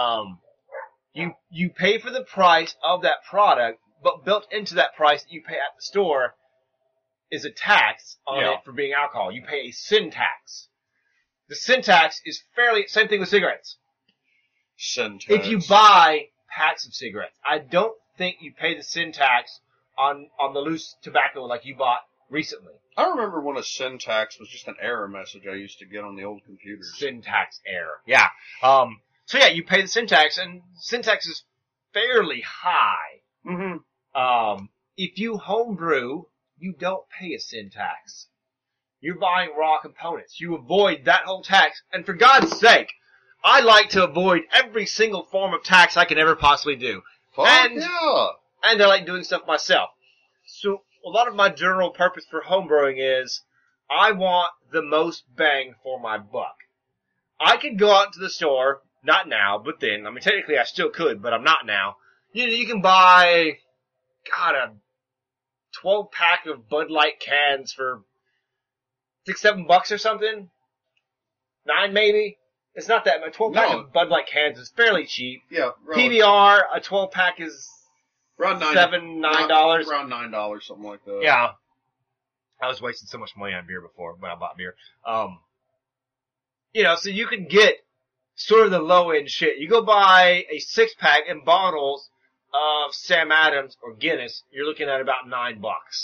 B: You pay for the price of that product, but built into that price that you pay at the store is a tax on it for being alcohol. You pay a sin tax. The sin tax is same thing with cigarettes.
A: Sin tax.
B: If you buy packs of cigarettes, I don't think you pay the sin tax on the loose tobacco like you bought recently.
A: I remember when a sin tax was just an error message I used to get on the old computers.
B: Syntax error. Yeah. So yeah, you pay the syntax, and syntax is fairly high.
A: Mm-hmm.
B: If you homebrew, you don't pay a syntax. You're buying raw components. You avoid that whole tax, and for God's sake, I like to avoid every single form of tax I can ever possibly do. And I like doing stuff myself. So a lot of my general purpose for homebrewing is I want the most bang for my buck. I could go out to the store, not now, but then. I mean, technically I still could, but I'm not now. You can buy, a 12-pack of Bud Light cans for $6-7 or something. $9 maybe. It's not that much. 12-pack of Bud Light cans is fairly cheap.
A: Yeah.
B: PBR, a 12-pack is
A: around $9. Around $9, something like that.
B: Yeah. I was wasting so much money on beer before when I bought beer. So you can get sort of the low-end shit. You go buy a 6-pack in bottles of Sam Adams or Guinness, you're looking at about $9.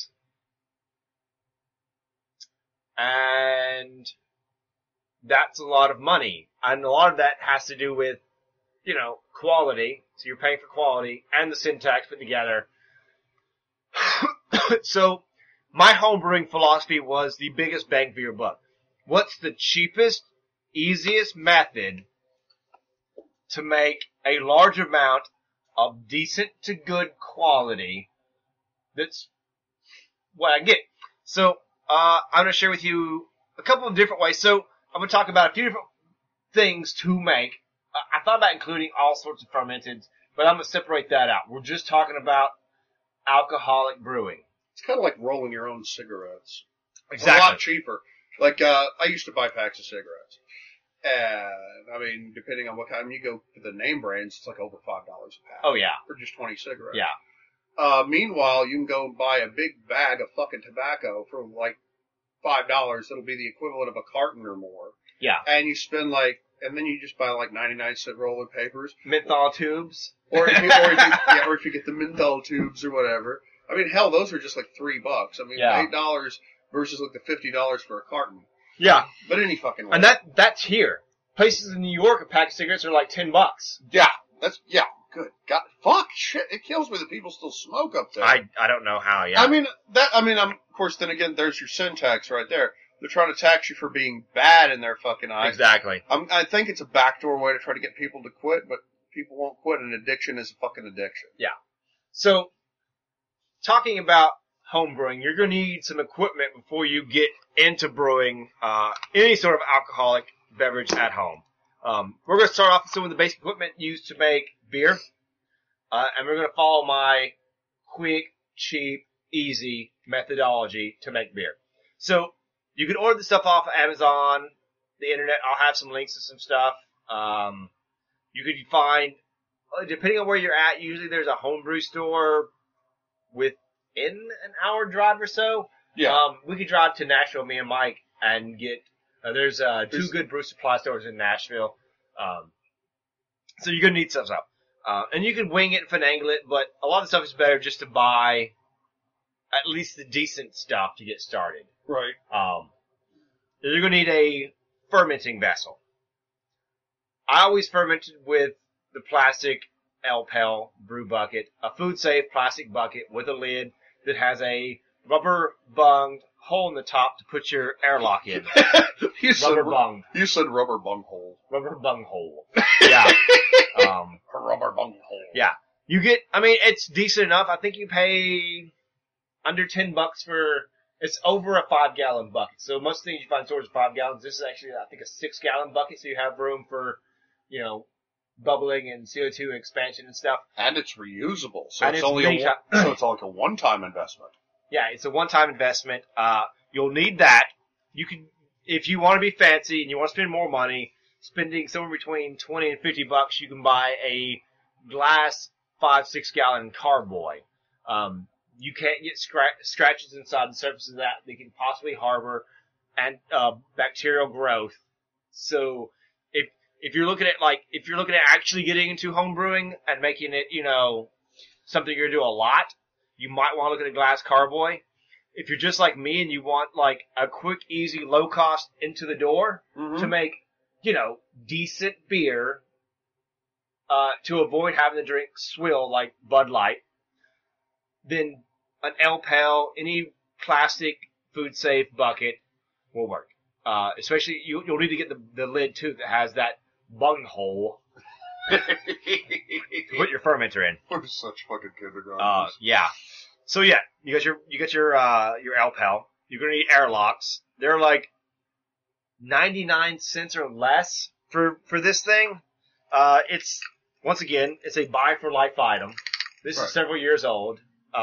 B: And that's a lot of money. And a lot of that has to do with, quality. So you're paying for quality and the syntax put together. So, my homebrewing philosophy was the biggest bang for your buck. What's the cheapest, easiest method to make a large amount of decent to good quality that's what I get? So, I'm going to share with you a couple of different ways. So, I'm going to talk about a few different things to make. I thought about including all sorts of fermented, but I'm going to separate that out. We're just talking about alcoholic brewing.
A: It's kind of like rolling your own cigarettes.
B: Exactly.
A: It's a lot cheaper. Like, I used to buy packs of cigarettes. And, I mean, depending on what kind, you go for the name brands, it's like over $5 a pack.
B: Oh, yeah.
A: For just 20 cigarettes.
B: Yeah.
A: Meanwhile, you can go and buy a big bag of fucking tobacco for like $5. It'll be the equivalent of a carton or more.
B: Yeah.
A: And you spend and then you just buy like 99-cent rolling papers.
B: Menthol tubes.
A: Or if you get the menthol tubes or whatever. I mean, hell, those are just like $3. I mean,
B: Yeah.
A: $8 versus like the $50 for a carton.
B: Yeah.
A: But any fucking way.
B: And that's here. Places in New York, a pack of cigarettes are like $10.
A: Yeah. Good. God, fuck, shit. It kills me that people still smoke up there.
B: I don't know how, yeah.
A: of course, then again, there's your syntax right there. They're trying to tax you for being bad in their fucking eyes.
B: Exactly.
A: I think it's a backdoor way to try to get people to quit, but people won't quit. An addiction is a fucking addiction.
B: Yeah. So, talking about home brewing, you're going to need some equipment before you get into brewing any sort of alcoholic beverage at home. We're going to start off with some of the basic equipment used to make beer, and we're going to follow my quick, cheap, easy methodology to make beer. So, you can order the stuff off of Amazon, the internet. I'll have some links to some stuff. You could find, depending on where you're at, usually there's a homebrew store within an hour drive or so.
A: Yeah.
B: We could drive to Nashville, me and Mike, and get, there's two good brew supply stores in Nashville. So you're going to need stuff up. And you can wing it and finagle it, but a lot of the stuff is better just to buy at least the decent stuff to get started.
A: Right.
B: You're going to need a fermenting vessel. I always fermented with the plastic L-Pel brew bucket, a food-safe plastic bucket with a lid that has a rubber bunged hole in the top to put your airlock in.
A: You said
B: Rubber bung.
A: You said rubber bung hole.
B: Rubber bung hole. Yeah.
A: A rubber bung hole.
B: Yeah. It's decent enough. I think you pay under $10 for, it's over a 5-gallon bucket. So most things you find in stores are 5 gallons. This is actually, I think, a 6-gallon bucket, so you have room for, bubbling and CO2 and expansion and stuff.
A: And it's reusable, so
B: And
A: it's
B: it's
A: only it's like a one-time investment.
B: Yeah, it's a one-time investment. You'll need that. You can, if you want to be fancy and you want to spend more money, spending somewhere between $20 and $50, you can buy a glass 5-6 gallon carboy. You can't get scratches inside the surface of that. They can possibly harbor and bacterial growth. So if you're looking at actually getting into home brewing and making it, something you're gonna do a lot, you might want to look at a glass carboy. If you're just like me and you want like a quick, easy, low cost into the door to make, decent beer, to avoid having to drink swill like Bud Light, then an L-Pel, any plastic food safe bucket will work. Especially you'll need to get the lid too that has that bung hole to put your fermenter in.
A: We're such fucking kindergartners.
B: Yeah. So yeah, you got your L-Pel. You're gonna need airlocks. They're like 99 cents or less for this thing. It's a buy for life item. This is several years old.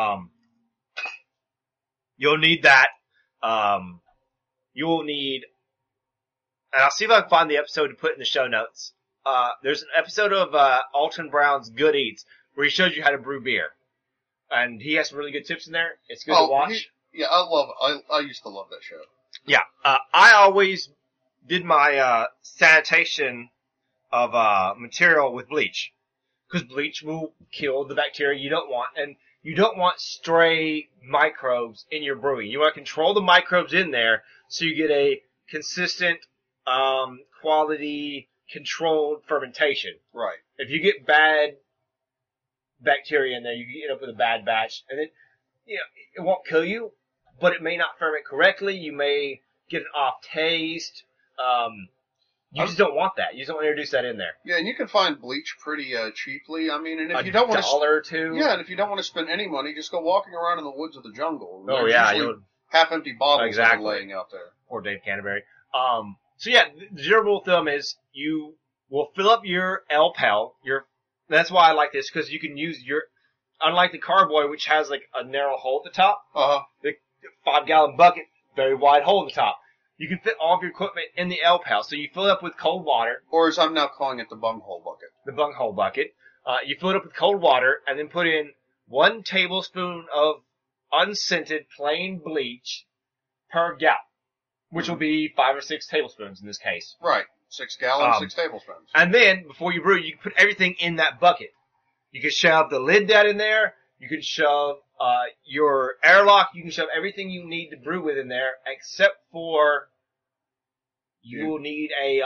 B: You'll need that. You'll need, and I'll see if I can find the episode to put in the show notes. There's an episode of Alton Brown's Good Eats where he shows you how to brew beer, and he has some really good tips in there. It's good to watch.
A: I used to love that show.
B: Yeah, I always did my sanitation of material with bleach, because bleach will kill the bacteria you don't want, and you don't want stray microbes in your brewing. You want to control the microbes in there so you get a consistent, quality, controlled fermentation.
A: Right.
B: If you get bad bacteria in there, you end up with a bad batch. And then, it won't kill you, but it may not ferment correctly. You may get an off taste. You just don't want that. You just don't want to introduce that in there.
A: Yeah, and you can find bleach pretty cheaply. I mean, and if you don't want
B: $1 or $2.
A: Yeah, and if you don't want to spend any money, just go walking around in the woods of the jungle.
B: Oh yeah,
A: half-empty bottles that are laying out there.
B: Or Dave Canterbury. So yeah, the general rule of thumb is you will fill up your L-Pel. That's why I like this, because you can use unlike the Carboy, which has like a narrow hole at the top. The 5-gallon bucket, very wide hole at the top. You can fit all of your equipment in the L-Pel. So you fill it up with cold water.
A: Or as I'm now calling it, the bunghole bucket.
B: The bunghole bucket. You fill it up with cold water and then put in 1 tablespoon of unscented plain bleach per gallon, which will be 5 or 6 tablespoons in this case.
A: Right. 6 gallons, 6 tablespoons.
B: And then, before you brew, you can put everything in that bucket. You can shove the lid down in there. You can shove your airlock. You can shove everything you need to brew with in there, except for you will need a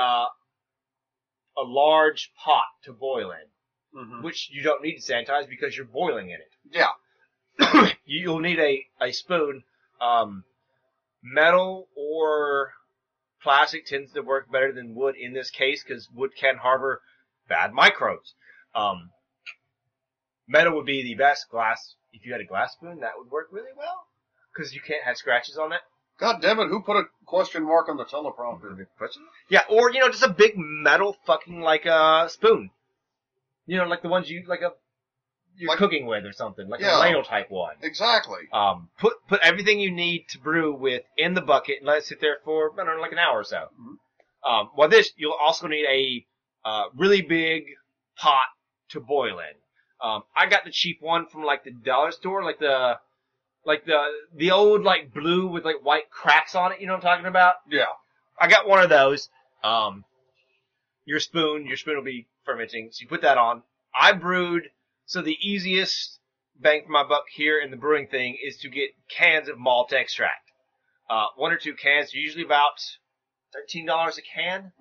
B: large pot to boil in, which you don't need to sanitize because you're boiling in it.
A: Yeah.
B: You'll need a spoon. Metal or plastic tends to work better than wood in this case because wood can harbor bad microbes. Metal would be the best. Glass, if you had a glass spoon, that would work really well because you can't have scratches on it.
A: God damn it, who put a question mark on the teleprompter?
B: Yeah, or, just a big metal fucking, spoon. Like the ones you're cooking with or something, like a ladle type one.
A: Exactly.
B: Put everything you need to brew with in the bucket and let it sit there for, I don't know, like an hour or so. While this, you'll also need a really big pot to boil in. I got the cheap one from the dollar store, the old blue with white cracks on it, you know what I'm talking about?
A: Yeah.
B: I got one of those. Your spoon will be fermenting, so you put that on. I brewed, so the easiest bang for my buck here in the brewing thing is to get cans of malt extract. 1 or 2 cans, usually about $13 a can.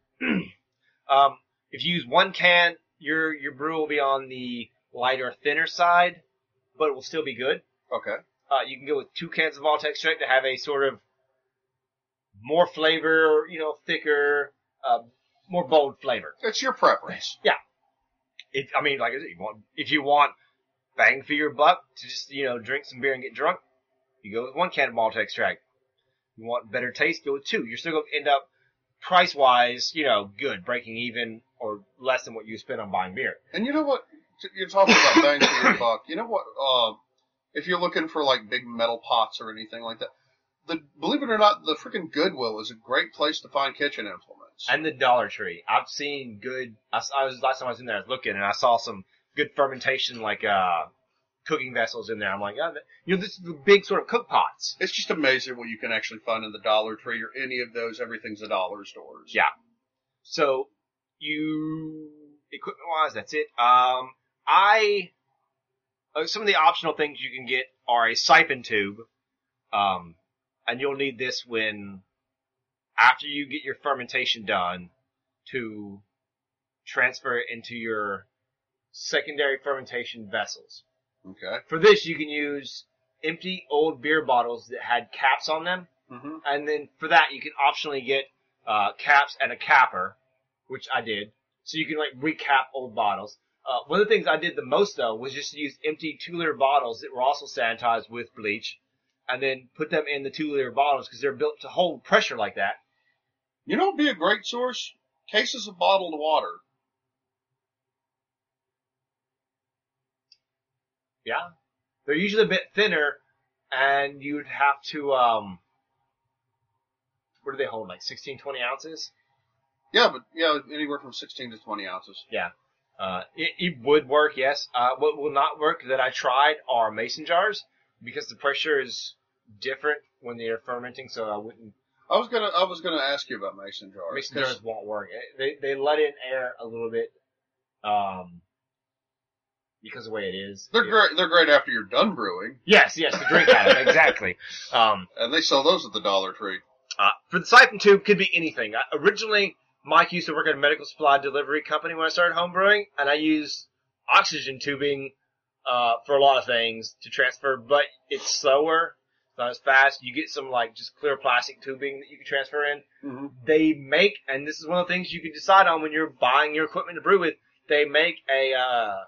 B: If you use 1 can, your brew will be on the lighter, thinner side, but it will still be good.
A: Okay.
B: You can go with 2 cans of malt extract to have a sort of more flavor, thicker, more bold flavor.
A: It's your preference.
B: Yeah. Like I said, if you want bang for your buck to just, drink some beer and get drunk, you go with 1 can of malt extract. You want better taste, go with 2. You're still going to end up price-wise, good, breaking even or less than what you spend on buying beer.
A: And you know what? You're talking about bang for your buck. You know what? If you're looking for big metal pots or anything like that, believe it or not, the freaking Goodwill is a great place to find kitchen implements.
B: And the Dollar Tree. I've seen good, last time I was in there, I was looking and I saw some good fermentation, cooking vessels in there. I'm like, this is the big sort of cook pots.
A: It's just amazing what you can actually find in the Dollar Tree or any of those. Everything's a dollar stores.
B: Yeah. So, equipment-wise, that's it. Some of the optional things you can get are a siphon tube, and you'll need this after you get your fermentation done, to transfer it into your secondary fermentation vessels.
A: Okay.
B: For this, you can use empty old beer bottles that had caps on them, and then for that, you can optionally get caps and a capper, which I did, so you can recap old bottles. One of the things I did the most, though, was just to use empty 2-liter bottles that were also sanitized with bleach, and then put them in the 2-liter bottles because they're built to hold pressure like that.
A: You know what would be a great source? Cases of bottled water.
B: Yeah. They're usually a bit thinner, and you'd have to, what do they hold, 16, 20 ounces?
A: Yeah, anywhere from 16 to 20 ounces.
B: Yeah. It would work, yes. What will not work that I tried are mason jars because the pressure is different when they're fermenting, so I wouldn't.
A: I was gonna ask you about mason jars.
B: Mason jars won't work. They let in air a little bit, because of the way it is.
A: They're great. They're great after you're done brewing.
B: Yes, to drink out of, exactly.
A: And they sell those at the Dollar Tree.
B: For the siphon tube, could be anything. Originally, Mike used to work at a medical supply delivery company when I started homebrewing, and I used oxygen tubing for a lot of things to transfer, but it's slower, not as fast. You get some like just clear plastic tubing that you can transfer in.
A: Mm-hmm.
B: They make, and this is one of the things you can decide on when you're buying your equipment to brew with. They make a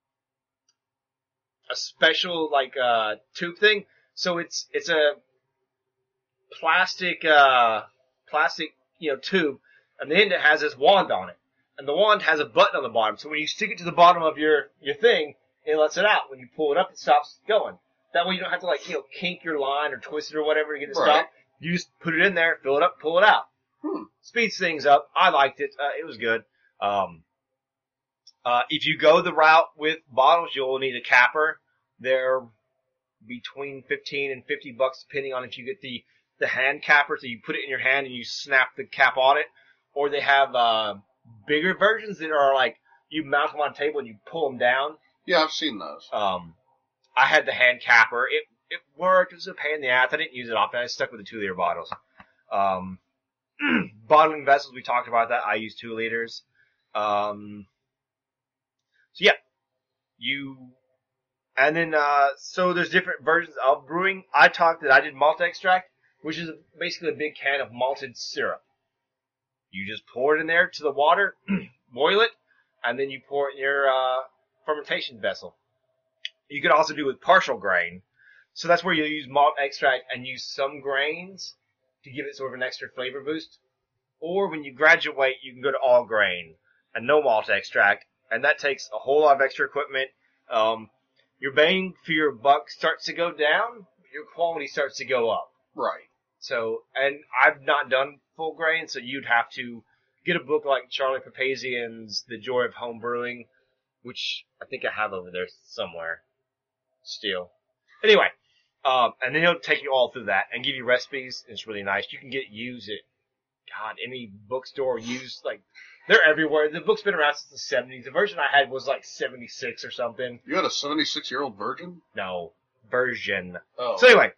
B: special like tube thing. So it's a plastic tube, and then it has this wand on it, and the wand has a button on the bottom. So when you stick it to the bottom of your thing, it lets it out. When you pull it up, it stops going. That way you don't have to kink your line or twist it or whatever to get it to stop. You just put it in there, fill it up, pull it out. Speeds things up. I liked it. It was good. If you go the route with bottles, you'll need a capper. They're between $15 and $50 depending on if you get the hand capper, so you put it in your hand and you snap the cap on it, or they have bigger versions that are like you mount them on a table and you pull them down.
A: Yeah, I've seen those.
B: I had the hand capper. It worked. It was a pain in the ass. I didn't use it often. I stuck with the 2-liter bottles. Bottling vessels, we talked about that. I use 2 liters. So yeah, and then so there's different versions of brewing. I did malt extract, which is basically a big can of malted syrup. You just pour it in there to the water, boil it, and then you pour it in your fermentation vessel. You could also do with partial grain. So that's where you'll use malt extract and use some grains to give it sort of an extra flavor boost. Or when you graduate, you can go to all grain and no malt extract, and that takes a whole lot of extra equipment. Your bang for your buck starts to go down, but your quality starts to go up.
A: Right.
B: So, and I've not done full grain, so you'd have to get a book like Charlie Papazian's The Joy of Home Brewing, which I think I have over there somewhere still. Anyway, and then he'll take you all through that and give you recipes. It's really nice. You can get used at, any bookstore used, they're everywhere. The book's been around since the 70s. The version I had was 76 or something.
A: You had a 76-year-old virgin?
B: No, version.
A: Oh.
B: So anyway,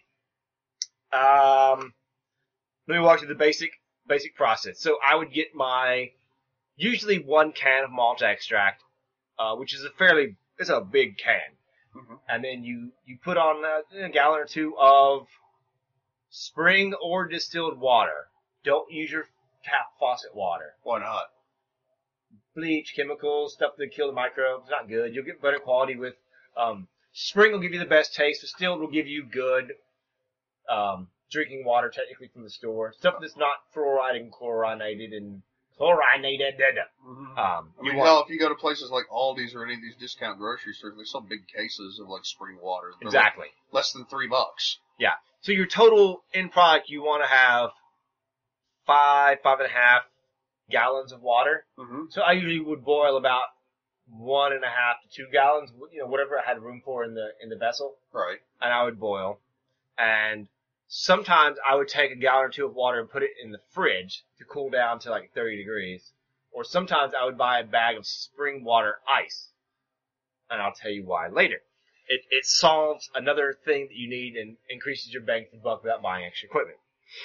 B: let me walk through the basic process. So I would get usually 1 can of malt extract, which is it's a big can.
A: Mm-hmm.
B: And then you put on a gallon or 2 of spring or distilled water. Don't use your tap faucet water.
A: Why not?
B: Bleach, chemicals, stuff that kill the microbes, not good. You'll get better quality with, spring will give you the best taste, distilled will give you good, drinking water technically from the store. Stuff that's not fluoride and chlorinated.
A: Mm-hmm. If you go to places like Aldi's or any of these discount grocery stores, there's some big cases of spring water. They're
B: exactly.
A: Less than $3.
B: Yeah. So your total end product, you want to have 5.5 gallons of water.
A: Mm-hmm.
B: So I usually would boil about 1.5 to 2 gallons, whatever I had room for in the vessel.
A: Right.
B: And I would boil. And sometimes I would take a gallon or 2 of water and put it in the fridge to cool down to 30 degrees. Or sometimes I would buy a bag of spring water ice. And I'll tell you why later. It solves another thing that you need and increases your bang for the buck without buying extra equipment.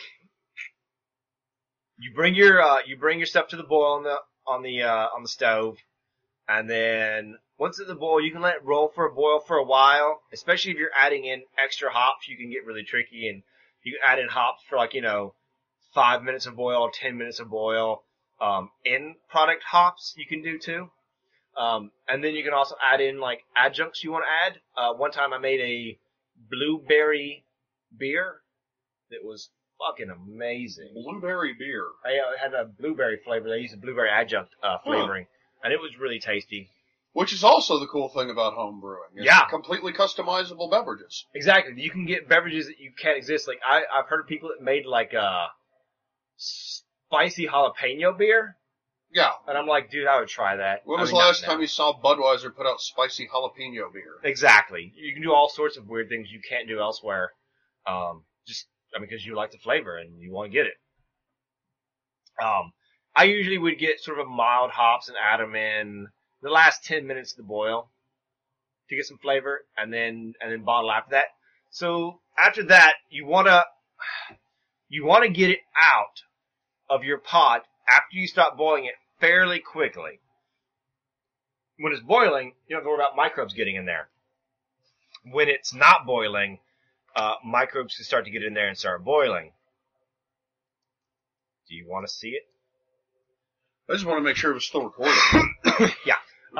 B: You bring your stuff to the boil on the stove, and then once it's at the boil, you can let it boil for a while. Especially if you're adding in extra hops, you can get really tricky, and you can add in hops for 5 minutes of boil, 10 minutes of boil. In product hops you can do too, and then you can also add in adjuncts you want to add. One time I made a blueberry beer that was fucking amazing.
A: Blueberry beer.
B: I had a blueberry flavor. They used a blueberry adjunct flavoring, and it was really tasty.
A: Which is also the cool thing about home brewing. It's completely customizable beverages.
B: Exactly. You can get beverages that you can't exist. I've heard of people that made a spicy jalapeno beer.
A: Yeah.
B: And I'm like, dude, I would try that.
A: When was the last time you saw Budweiser put out spicy jalapeno beer?
B: Exactly. You can do all sorts of weird things you can't do elsewhere. Because you like the flavor and you want to get it. I usually would get sort of a mild hops and add them in the last 10 minutes of the boil to get some flavor, and then bottle after that. So after that, you want to get it out of your pot after you stop boiling it fairly quickly. when it's boiling, you don't have to worry about microbes getting in there. When it's not boiling, microbes can start to get in there and start boiling. Do you want to see it?
A: I just want to make sure it was still recording.
B: Yeah.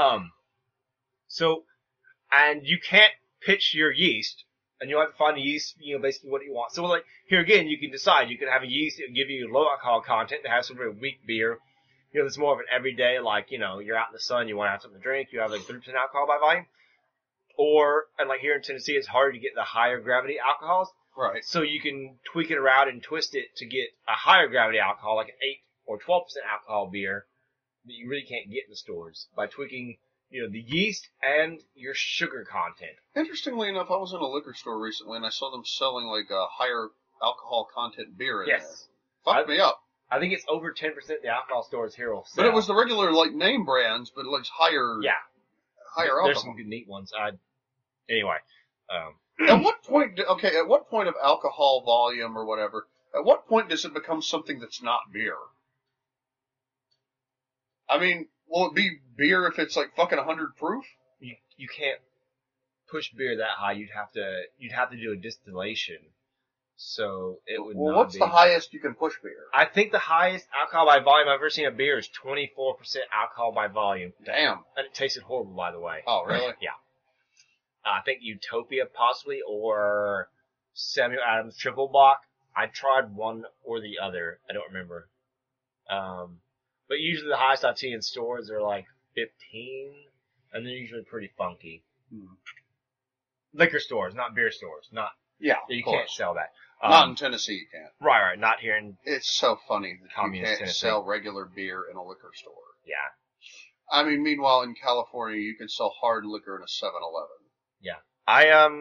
B: So, and you can't pitch your yeast, and you'll have to find the yeast, basically what you want. So, like, here again, you can decide. You can have a yeast that will give you low alcohol content to have some very weak beer. It's more of an everyday, like, you're out in the sun, you want to have something to drink, you have like 3% alcohol by volume. Or, and like here in Tennessee, it's harder to get the higher gravity alcohols.
A: Right.
B: So you can tweak it around and twist it to get a higher gravity alcohol, like an 8 or 12% alcohol beer that you really can't get in the stores by tweaking, the yeast and your sugar content.
A: Interestingly enough, I was in a liquor store recently and I saw them selling like a higher alcohol content beer in there. Fucked me up.
B: I think it's over 10% the alcohol stores here will sell.
A: But it was the regular like name brands, but like higher.
B: Yeah.
A: Higher alcohol.
B: There's some good neat ones. Anyway.
A: At what point? Okay. At what point of alcohol volume or whatever? At what point does it become something that's not beer? I mean, will it be beer if it's like fucking 100 proof?
B: You can't push beer that high. You'd have to do a distillation. So it would.
A: Well,
B: not
A: what's
B: be.
A: the highest you can push beer?
B: I think the highest alcohol by volume I've ever seen a beer is 24% alcohol by volume.
A: Damn.
B: And it tasted horrible, by the way.
A: Oh, really?
B: Yeah. I think Utopia possibly, or Samuel Adams Triple Bock. I tried one or the other. I don't remember. But usually the highest I've seen in stores are like 15, and they're usually pretty funky. Liquor stores, not beer stores.
A: Yeah,
B: you can't sell that.
A: Not in Tennessee, you can't.
B: Right, not here in.
A: It's so funny that you can't
B: Tennessee.
A: sell regular beer in a liquor store.
B: Yeah.
A: I mean, meanwhile, in California, you can sell hard liquor in a 7-Eleven.
B: Yeah.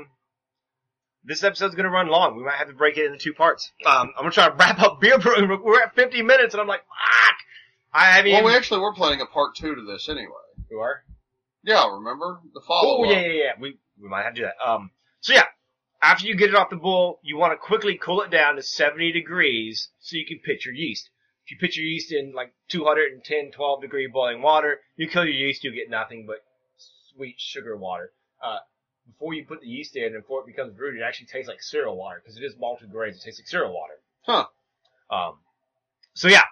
B: This episode's gonna run long. We might have to break it into 2 parts. I'm gonna try to wrap up beer brewing. We're at 50 minutes, and I'm like, fuck!
A: We actually were planning a part 2 to this anyway.
B: You are?
A: Yeah, remember? The follow-up.
B: Oh, yeah. We might have to do that. So yeah. After you get it off the boil, you want to quickly cool it down to 70 degrees so you can pitch your yeast. If you pitch your yeast in like 210, 12 degree boiling water, you kill your yeast, you'll get nothing but sweet sugar water. Before you put the yeast in and before it becomes brewed, it actually tastes like cereal water because it is malted grains. It tastes like cereal water.
A: Huh.
B: So yeah.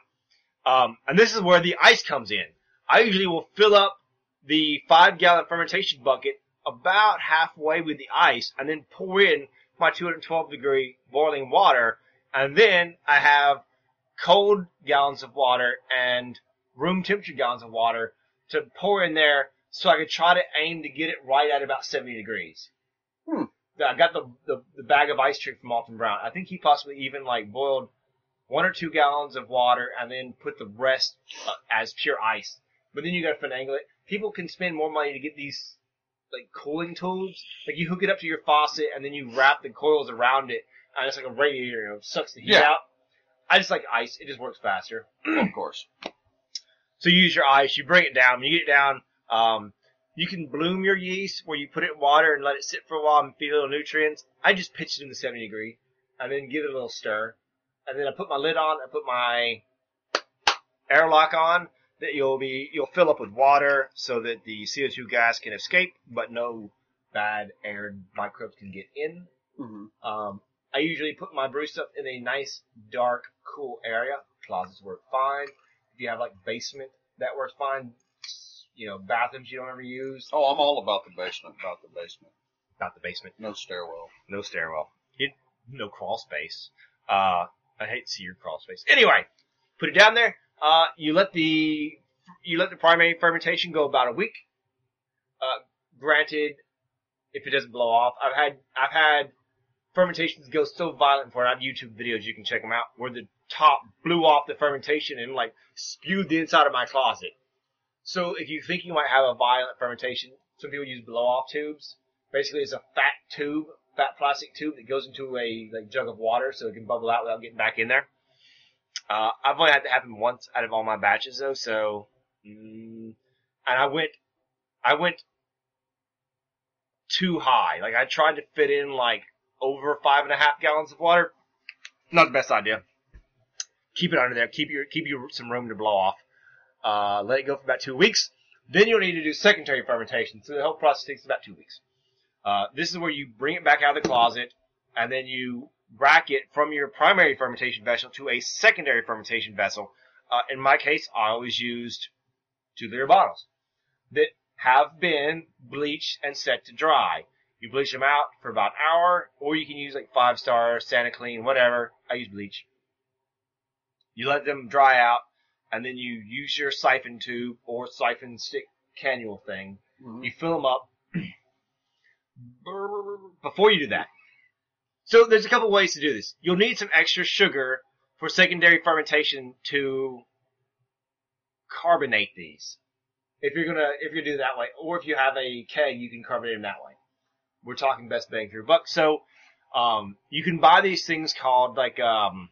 B: And this is where the ice comes in. I usually will fill up the 5-gallon fermentation bucket about halfway with the ice and then pour in my 212 degree boiling water, and then I have cold gallons of water and room temperature gallons of water to pour in there so I can try to aim to get it right at about 70 degrees. I got the bag of ice trick from Alton Brown. I think he possibly even like boiled 1 or 2 gallons of water and then put the rest as pure ice. But then you gotta finagle it. People can spend more money to get these like cooling tubes. Like you hook it up to your faucet and then you wrap the coils around it and it's like a radiator, it sucks the heat out. I just like ice. It just works faster.
A: Of course.
B: So you use your ice, you bring it down. When you get it down, you can bloom your yeast where you put it in water and let it sit for a while and feed it little nutrients. I just pitched it in the 70 degree and then give it a little stir. And then I put my lid on, I put my airlock on. That you'll fill up with water so that the CO2 gas can escape, but no bad air microbes can get in.
A: Mm-hmm.
B: I usually put my brew stuff in a nice, dark, cool area. Closets work fine. If you have like basement, that works fine. Bathrooms you don't ever use.
A: Oh, I'm all about the basement.
B: About the basement.
A: No stairwell.
B: No crawl space. I hate to see your crawl space. Anyway, put it down there. You let the primary fermentation go about a week. Granted, if it doesn't blow off, I've had fermentations go so violent for it. I have YouTube videos, you can check them out, where the top blew off the fermentation and like spewed the inside of my closet. So if you think you might have a violent fermentation, some people use blow off tubes. Basically, it's a fat plastic tube that goes into a like jug of water so it can bubble out without getting back in there. I've only had that happen once out of all my batches though, so, and I went too high. Like I tried to fit in like over 5.5 gallons of water. Not the best idea. Keep it under there. Keep you some room to blow off. Let it go for about 2 weeks. Then you'll need to do secondary fermentation. So the whole process takes about 2 weeks. This is where you bring it back out of the closet, and then you rack it from your primary fermentation vessel to a secondary fermentation vessel. In my case, I always used 2-liter bottles that have been bleached and set to dry. You bleach them out for about an hour, or you can use like 5-star, Santa Clean, whatever. I use bleach. You let them dry out, and then you use your siphon tube or siphon stick cannula thing.
A: Mm-hmm.
B: You fill them up before you do that. So there's a couple ways to do this. You'll need some extra sugar for secondary fermentation to carbonate these. If you're gonna do it that way, or if you have a keg, you can carbonate them that way. We're talking best bang for your buck. So, you can buy these things called like, carb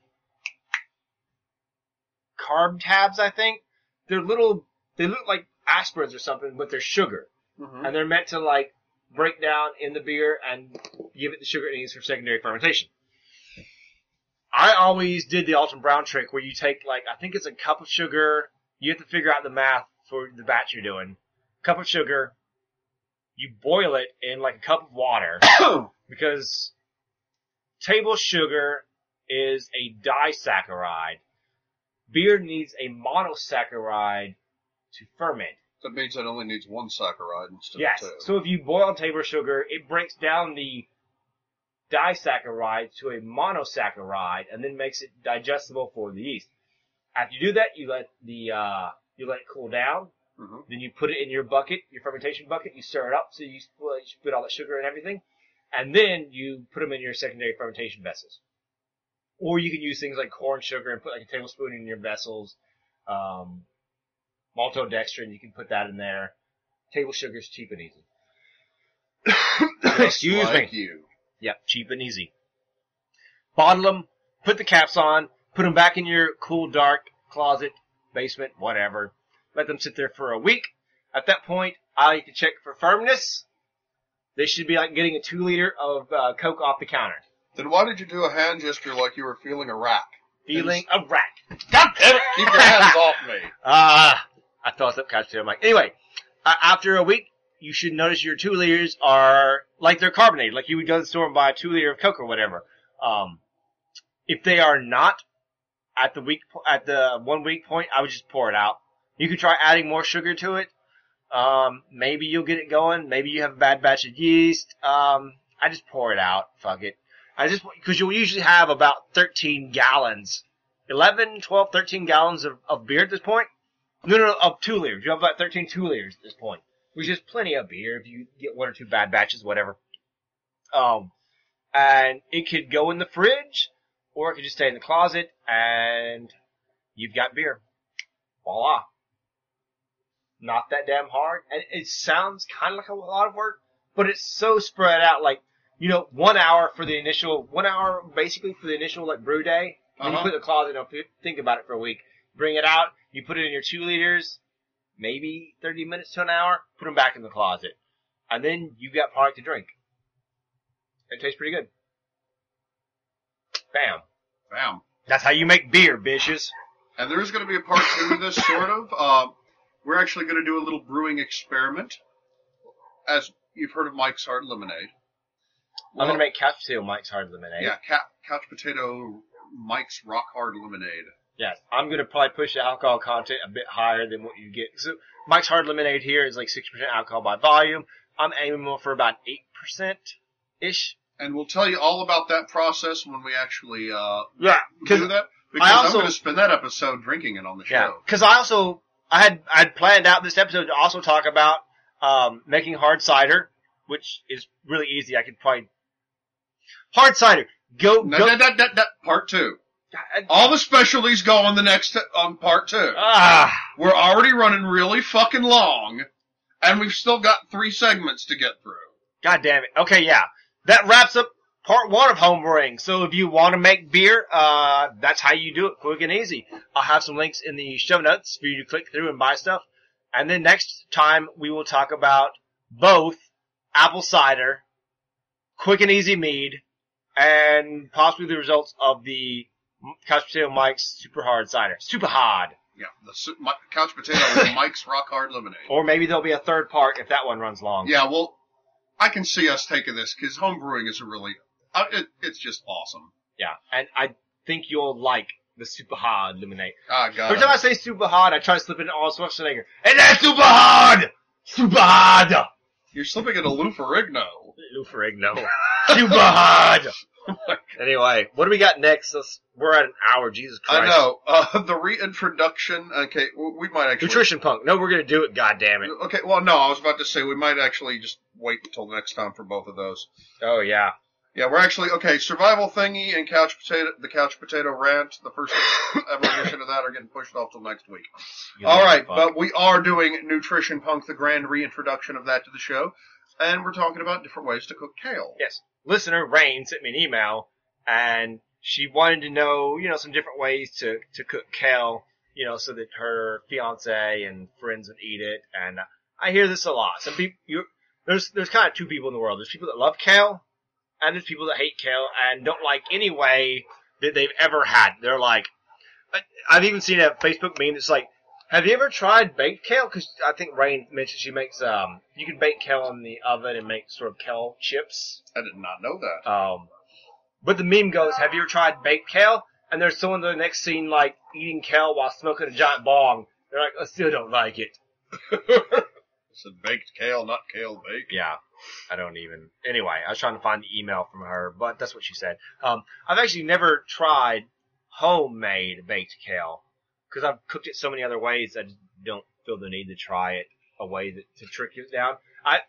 B: tabs, I think. They look like aspirins or something, but they're sugar.
A: Mm-hmm.
B: And they're meant to like break down in the beer and give it the sugar it needs for secondary fermentation. I always did the Alton Brown trick where you take like, I think it's a cup of sugar. You have to figure out the math for the batch you're doing. Cup of sugar. You boil it in like a cup of water because table sugar is a disaccharide. Beer needs a monosaccharide to ferment.
A: That means it only needs 1 saccharide instead
B: Yes.
A: of 2.
B: So if you boil table sugar, it breaks down the disaccharide to a monosaccharide and then makes it digestible for the yeast. After you do that, you let it cool down.
A: Mm-hmm.
B: Then you put it in your bucket, your fermentation bucket. You stir it up so you put all that sugar and everything. And then you put them in your secondary fermentation vessels. Or you can use things like corn sugar and put like a tablespoon in your vessels. Maltodextrin, you can put that in there. Table sugar is cheap and easy. Excuse
A: like
B: me.
A: You.
B: Yep, cheap and easy. Bottle them, put the caps on, put them back in your cool, dark closet, basement, whatever. Let them sit there for a week. At that point, I like to check for firmness. They should be like getting a 2-liter of Coke off the counter.
A: Then why did you do a hand gesture like you were feeling a rack?
B: Feeling a rack. God damn it!
A: Keep your hands off me.
B: I thought that catch to I'm like, anyway, after a week, you should notice your 2 liters are like they're carbonated, like you would go to the store and buy a 2-liter of Coke or whatever. If they are not at the 1 week point, I would just pour it out. You could try adding more sugar to it. Maybe you'll get it going. Maybe you have a bad batch of yeast. I just pour it out. Fuck it. Cause you'll usually have about 13 gallons, 11, 12, 13 gallons of beer at this point. No, of 2 liters. You have about 13 2 liters at this point, which is plenty of beer if you get 1 or 2 bad batches, whatever. And it could go in the fridge, or it could just stay in the closet, and you've got beer. Voila. Not that damn hard. And it sounds kind of like a lot of work, but it's so spread out. Like, 1 hour basically for the initial like brew day. Then you put it in the closet and think about it for a week. Bring it out. You put it in your 2 liters, maybe 30 minutes to an hour. Put them back in the closet. And then you got product to drink. It tastes pretty good. Bam.
A: Bam.
B: That's how you make beer, bitches.
A: And there is going to be a part 2 to this, sort of. We're actually going to do a little brewing experiment. As you've heard of Mike's Hard Lemonade.
B: I'm going to make couch potato Mike's Hard Lemonade.
A: Yeah, couch potato Mike's Rock Hard Lemonade.
B: Yes, I'm going to probably push the alcohol content a bit higher than what you get. So Mike's Hard Lemonade here is like 6% alcohol by volume. I'm aiming more for about 8%-ish.
A: And we'll tell you all about that process when we actually do that. Because I'm going to spend that episode drinking it on the show.
B: Yeah, because I had planned out this episode to also talk about making hard cider, which is really easy. I could probably hard cider.
A: Part 2. All the specialties go on the next on part 2. We're already running really fucking long, and we've still got 3 segments to get through.
B: God damn it. Okay, yeah. That wraps up part 1 of homebrewing. So if you want to make beer, that's how you do it, quick and easy. I'll have some links in the show notes for you to click through and buy stuff. And then next time we will talk about both apple cider, quick and easy mead, and possibly the results of the Couch Potato Mike's Super Hard Cider. Super hard.
A: Yeah, couch potato with Mike's Rock Hard Lemonade.
B: Or maybe there'll be a third part if that one runs long.
A: Yeah, well, I can see us taking this because home brewing is it's just awesome.
B: Yeah, and I think you'll like the super hard lemonade.
A: Ah, God.
B: Every time I say super hard, I try to slip in Arnold Schwarzenegger. And that's super hard! Super hard!
A: You're slipping into Lou Ferrigno.
B: Lou Ferrigno. Super hard! Anyway, what do we got next? We're at an hour, Jesus Christ.
A: I know. The reintroduction, okay, we might actually...
B: Nutrition Punk. No, we're gonna do it, goddammit.
A: Okay, well, no, I was about to say we might actually just wait until next time for both of those.
B: Oh, yeah.
A: Yeah, we're actually, okay, Survival Thingy and the Couch Potato Rant, the first ever edition of that are getting pushed off till next week. Alright, but we are doing Nutrition Punk, the grand reintroduction of that to the show, and we're talking about different ways to cook kale.
B: Yes. Listener Rain sent me an email, and she wanted to know, some different ways to cook kale, so that her fiance and friends would eat it, and I hear this a lot. Some people, there's kind of two people in the world. There's people that love kale, and there's people that hate kale and don't like any way that they've ever had. They're like, I've even seen a Facebook meme that's like, have you ever tried baked kale? Because I think Rain mentioned she makes, you can bake kale in the oven and make sort of kale chips.
A: I did not know that.
B: But the meme goes, have you ever tried baked kale? And there's someone in the next scene, like, eating kale while smoking a giant bong. They're like, I still don't like it.
A: It's a baked kale, not kale baked.
B: Yeah. I don't even. Anyway, I was trying to find the email from her, but that's what she said. I've actually never tried homemade baked kale because I've cooked it so many other ways. I just don't feel the need to try it a way to trick it down.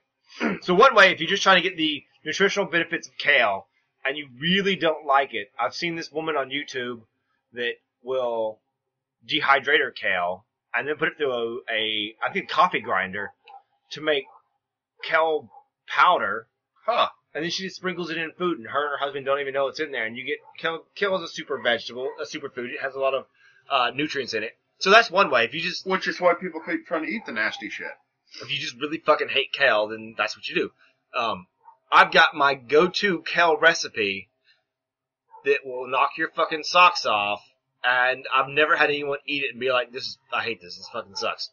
B: So one way, if you're just trying to get the nutritional benefits of kale and you really don't like it, I've seen this woman on YouTube that will dehydrate her kale and then put it through a coffee grinder to make kale powder, and then she just sprinkles it in food, and her and her husband don't even know it's in there, and you get kale is a super vegetable, a superfood. It has a lot of nutrients in it. So that's one way.
A: Which is why people keep trying to eat the nasty shit.
B: If you just really fucking hate kale, then that's what you do. I've got my go-to kale recipe that will knock your fucking socks off, and I've never had anyone eat it and be like, I hate this. This fucking sucks.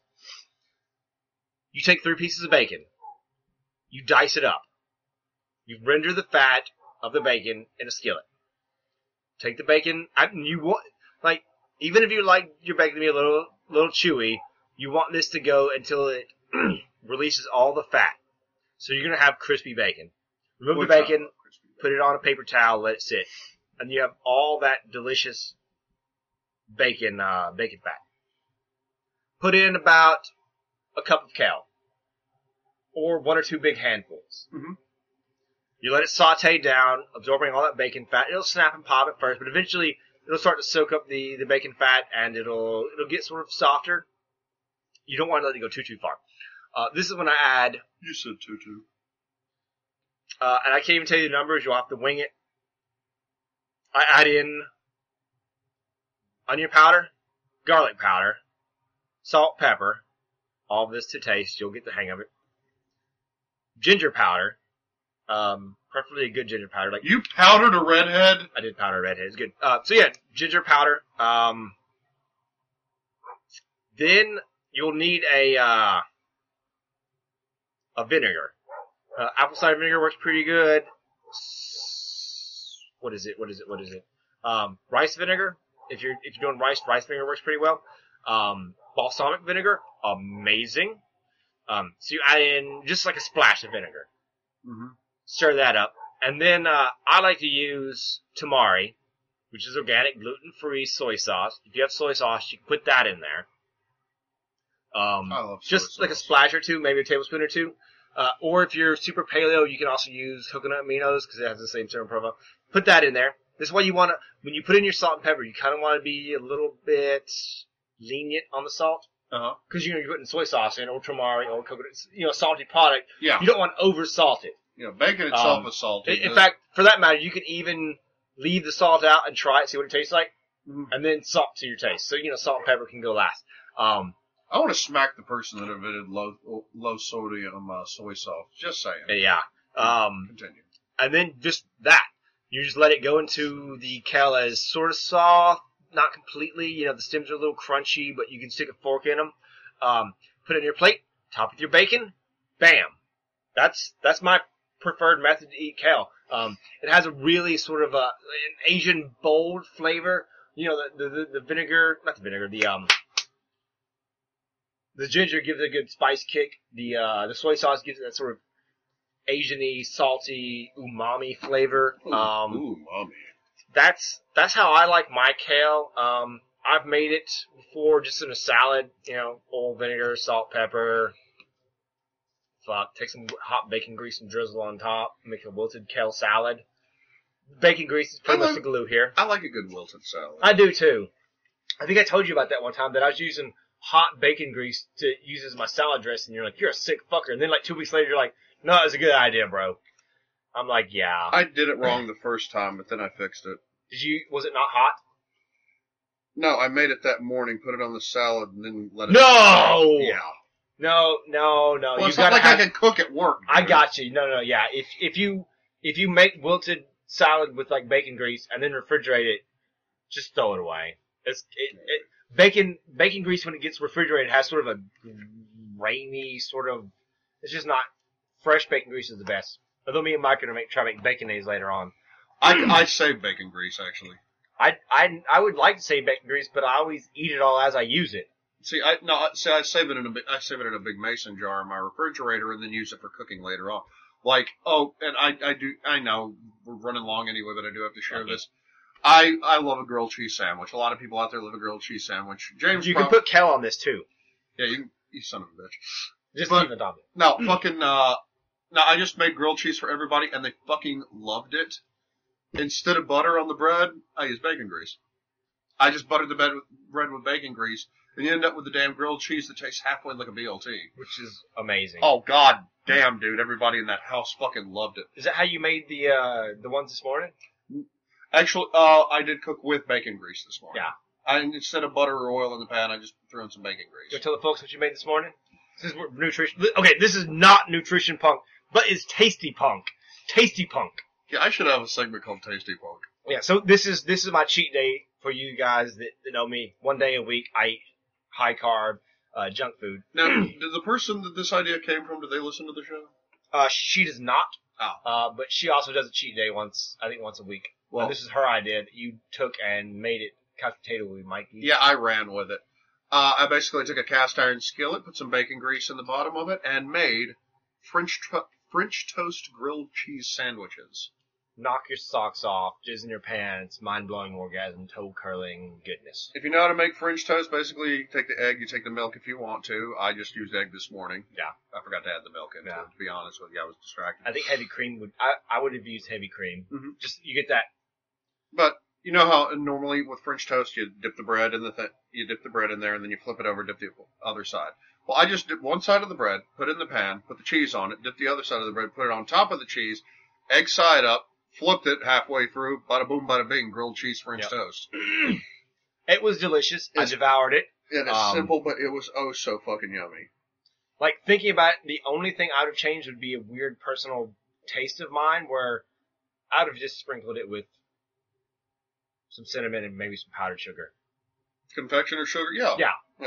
B: You take 3 pieces of bacon. You dice it up. You render the fat of the bacon in a skillet. Take the bacon, and you want, even if you like your bacon to be a little chewy, you want this to go until it releases all the fat. So you're gonna have crispy bacon. Remove the bacon, put it on a paper towel, let it sit. And you have all that delicious bacon fat. Put in about a cup of kale. Or 1 or 2 big handfuls.
A: Mm-hmm.
B: You let it saute down, absorbing all that bacon fat. It'll snap and pop at first, but eventually it'll start to soak up the bacon fat, and it'll get sort of softer. You don't want to let it go too far. This is when I add...
A: You said tutu.
B: And I can't even tell you the numbers. You'll have to wing it. I add in onion powder, garlic powder, salt, pepper, all of this to taste. You'll get the hang of it. Ginger powder, preferably a good ginger powder.
A: You powdered a redhead?
B: I did powder a redhead. It's good. So yeah, ginger powder. Then you'll need a vinegar. Apple cider vinegar works pretty good. What is it? Rice vinegar. If you're doing rice vinegar works pretty well. Balsamic vinegar, amazing. So you add in just like a splash of vinegar.
A: Mm-hmm.
B: Stir that up. And then, I like to use tamari, which is organic, gluten-free soy sauce. If you have soy sauce, you can put that in there.
A: I love
B: just
A: soy
B: like a
A: sauce.
B: splash or two, maybe a tablespoon or two. Or if you're super paleo, you can also use coconut aminos because it has the same serum profile. Put that in there. This is why you want to, when you put in your salt and pepper, you kind of want to be a little bit lenient on the salt.
A: Uh-huh.
B: Because, you're putting soy sauce in, or tamari, or coconut, salty product.
A: Yeah.
B: You don't want to over-salt it.
A: Bacon itself is salty.
B: In fact, for that matter, you can even leave the salt out and try it, see what it tastes like, and then salt to your taste. So, salt and pepper can go last.
A: I want to smack the person that invented low sodium soy sauce. Just saying.
B: Yeah.
A: Continue.
B: And then just that. You just let it go into the kale as sort of soft, not completely. You know, the stems are a little crunchy, but you can stick a fork in them. Put it in your plate, top with your bacon, bam. That's my preferred method to eat kale. It has a really sort of an Asian bold flavor. You know, the vinegar, not the vinegar, the ginger gives it a good spice kick. The soy sauce gives it that sort of Asian-y, salty, umami flavor.
A: Umami.
B: That's how I like my kale. I've made it before just in a salad, you know, oil, vinegar, salt, pepper. Take some hot bacon grease and drizzle on top. Make a wilted kale salad. Bacon grease is pretty much the glue here.
A: I like a good wilted salad.
B: I do too. I think I told you about that one time that I was using hot bacon grease to use as my salad dressing. And you're like, you're a sick fucker. And then like 2 weeks later, you're like, no, it's a good idea, bro. I'm like, yeah.
A: I did it wrong the first time, but then I fixed it.
B: Was it not hot?
A: No, I made it that morning, put it on the salad, and then let it...
B: No!
A: Yeah.
B: No.
A: Well, it's not like I can cook at work. Dude.
B: I got you. No, yeah. If you make wilted salad with like bacon grease and then refrigerate it, just throw it away. Bacon grease when it gets refrigerated has sort of a grainy sort of. It's just not fresh bacon grease is the best. Although me and Mike are gonna try to make baconaise later on.
A: I save bacon grease actually.
B: I would like to save bacon grease, but I always eat it all as I use it.
A: I save it in a big mason jar in my refrigerator and then use it for cooking later on. Like, and I know we're running long anyway, but I do have to share this. I love a grilled cheese sandwich. A lot of people out there love a grilled cheese sandwich. James,
B: you can put kale on this too.
A: Yeah, you son of a bitch.
B: Just leave it on it.
A: No, I just made grilled cheese for everybody and they fucking loved it. Instead of butter on the bread, I use bacon grease. I just buttered the bread with bacon grease. And you end up with the damn grilled cheese that tastes halfway like a BLT.
B: Which is amazing.
A: Oh, god damn, dude. Everybody in that house fucking loved it.
B: Is that how you made the ones this morning?
A: Actually, I did cook with bacon grease this morning.
B: Yeah.
A: Instead of butter or oil in the pan, I just threw in some bacon grease.
B: You want to tell the folks what you made this morning? This is nutrition. Okay, this is not Nutrition Punk, but it's Tasty Punk. Tasty Punk.
A: Yeah, I should have a segment called Tasty Punk.
B: Yeah, so this is my cheat day for you guys that know me. 1 day a week, I eat high carb, junk food.
A: Now, did the person that this idea came from, did they listen to the show?
B: She does not.
A: Oh.
B: But she also does a cheat day once a week. Well, this is her idea that you took and made it couch potato with Mikey.
A: Yeah, I ran with it. I basically took a cast iron skillet, put some bacon grease in the bottom of it, and made French toast grilled cheese sandwiches.
B: Knock your socks off, jizz in your pants, mind-blowing orgasm, toe-curling goodness.
A: If you know how to make French toast, basically you take the egg, you take the milk if you want to. I just used egg this morning.
B: Yeah.
A: I forgot to add the milk in it, to be honest with you. I was distracted.
B: I think heavy cream I would have used heavy cream.
A: Mm-hmm.
B: Just, you get that.
A: But, you know how normally with French toast you dip the bread in there and then you flip it over, dip the other side. Well, I just dipped one side of the bread, put it in the pan, put the cheese on it, dip the other side of the bread, put it on top of the cheese, egg side up, flipped it halfway through, bada boom, bada bing, grilled cheese French toast.
B: It was delicious. I devoured it.
A: It is simple, but it was oh so fucking yummy.
B: Like, thinking about it, the only thing I would have changed would be a weird personal taste of mine where I would have just sprinkled it with some cinnamon and maybe some powdered sugar.
A: Confectioner sugar? Yeah.
B: Yeah.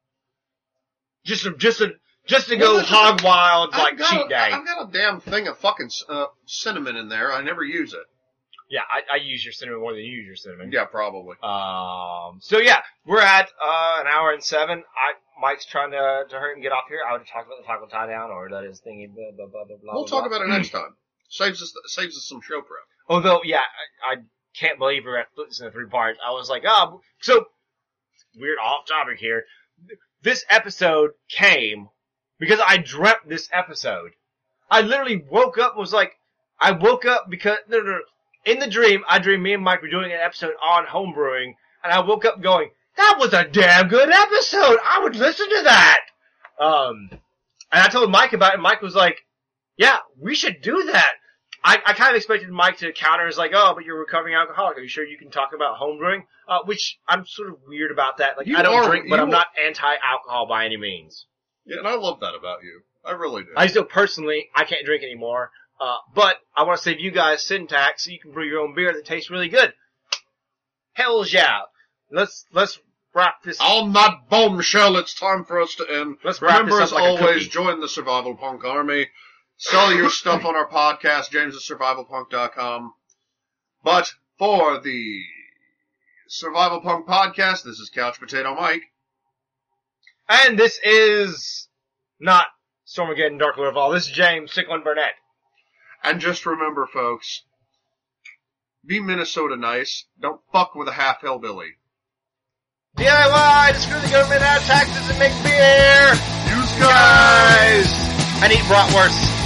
B: Just to go hog wild like cheat day.
A: I've got a damn thing of fucking cinnamon in there. I never use it.
B: Yeah, I use your cinnamon more than you use your cinnamon.
A: Yeah, probably.
B: So yeah, we're at an hour and 7. Mike's trying to hurry and get off here. I would talk about the taco tie down or that is thingy. Blah blah blah blah blah.
A: We'll talk about it next time. Saves us some show prep.
B: Although, yeah, I can't believe we're at split this into 3 parts. I was like, so weird off topic here. This episode came because I dreamt this episode. I literally woke up and was like, because, in the dream, I dreamed me and Mike were doing an episode on homebrewing, and I woke up going, that was a damn good episode! I would listen to that! And I told Mike about it, and Mike was like, yeah, we should do that. I kind of expected Mike to counter as like, oh, but you're a recovering alcoholic. Are you sure you can talk about homebrewing? Which I'm sort of weird about that. Like, I don't drink, but I'm not anti-alcohol by any means.
A: Yeah, and I love that about you. I really do.
B: I still personally, I can't drink anymore. But I want to save you guys syntax so you can brew your own beer that tastes really good. Hells yeah. let's wrap this.
A: On that bombshell, it's time for us to end.
B: Let's wrap
A: Remember,
B: this
A: as
B: up like a
A: always,
B: cookie.
A: join the Survival Punk Army. Sell your stuff on our podcast, james@survivalpunk.com. But for the Survival Punk podcast, this is Couch Potato Mike.
B: And this is not Stormageddon Dark Lord of All. This is James Sicklin Burnett.
A: And just remember, folks, be Minnesota nice. Don't fuck with a half hillbilly.
B: DIY, to screw the government out of taxes and make beer.
A: Use
B: Guys, and eat bratwurst.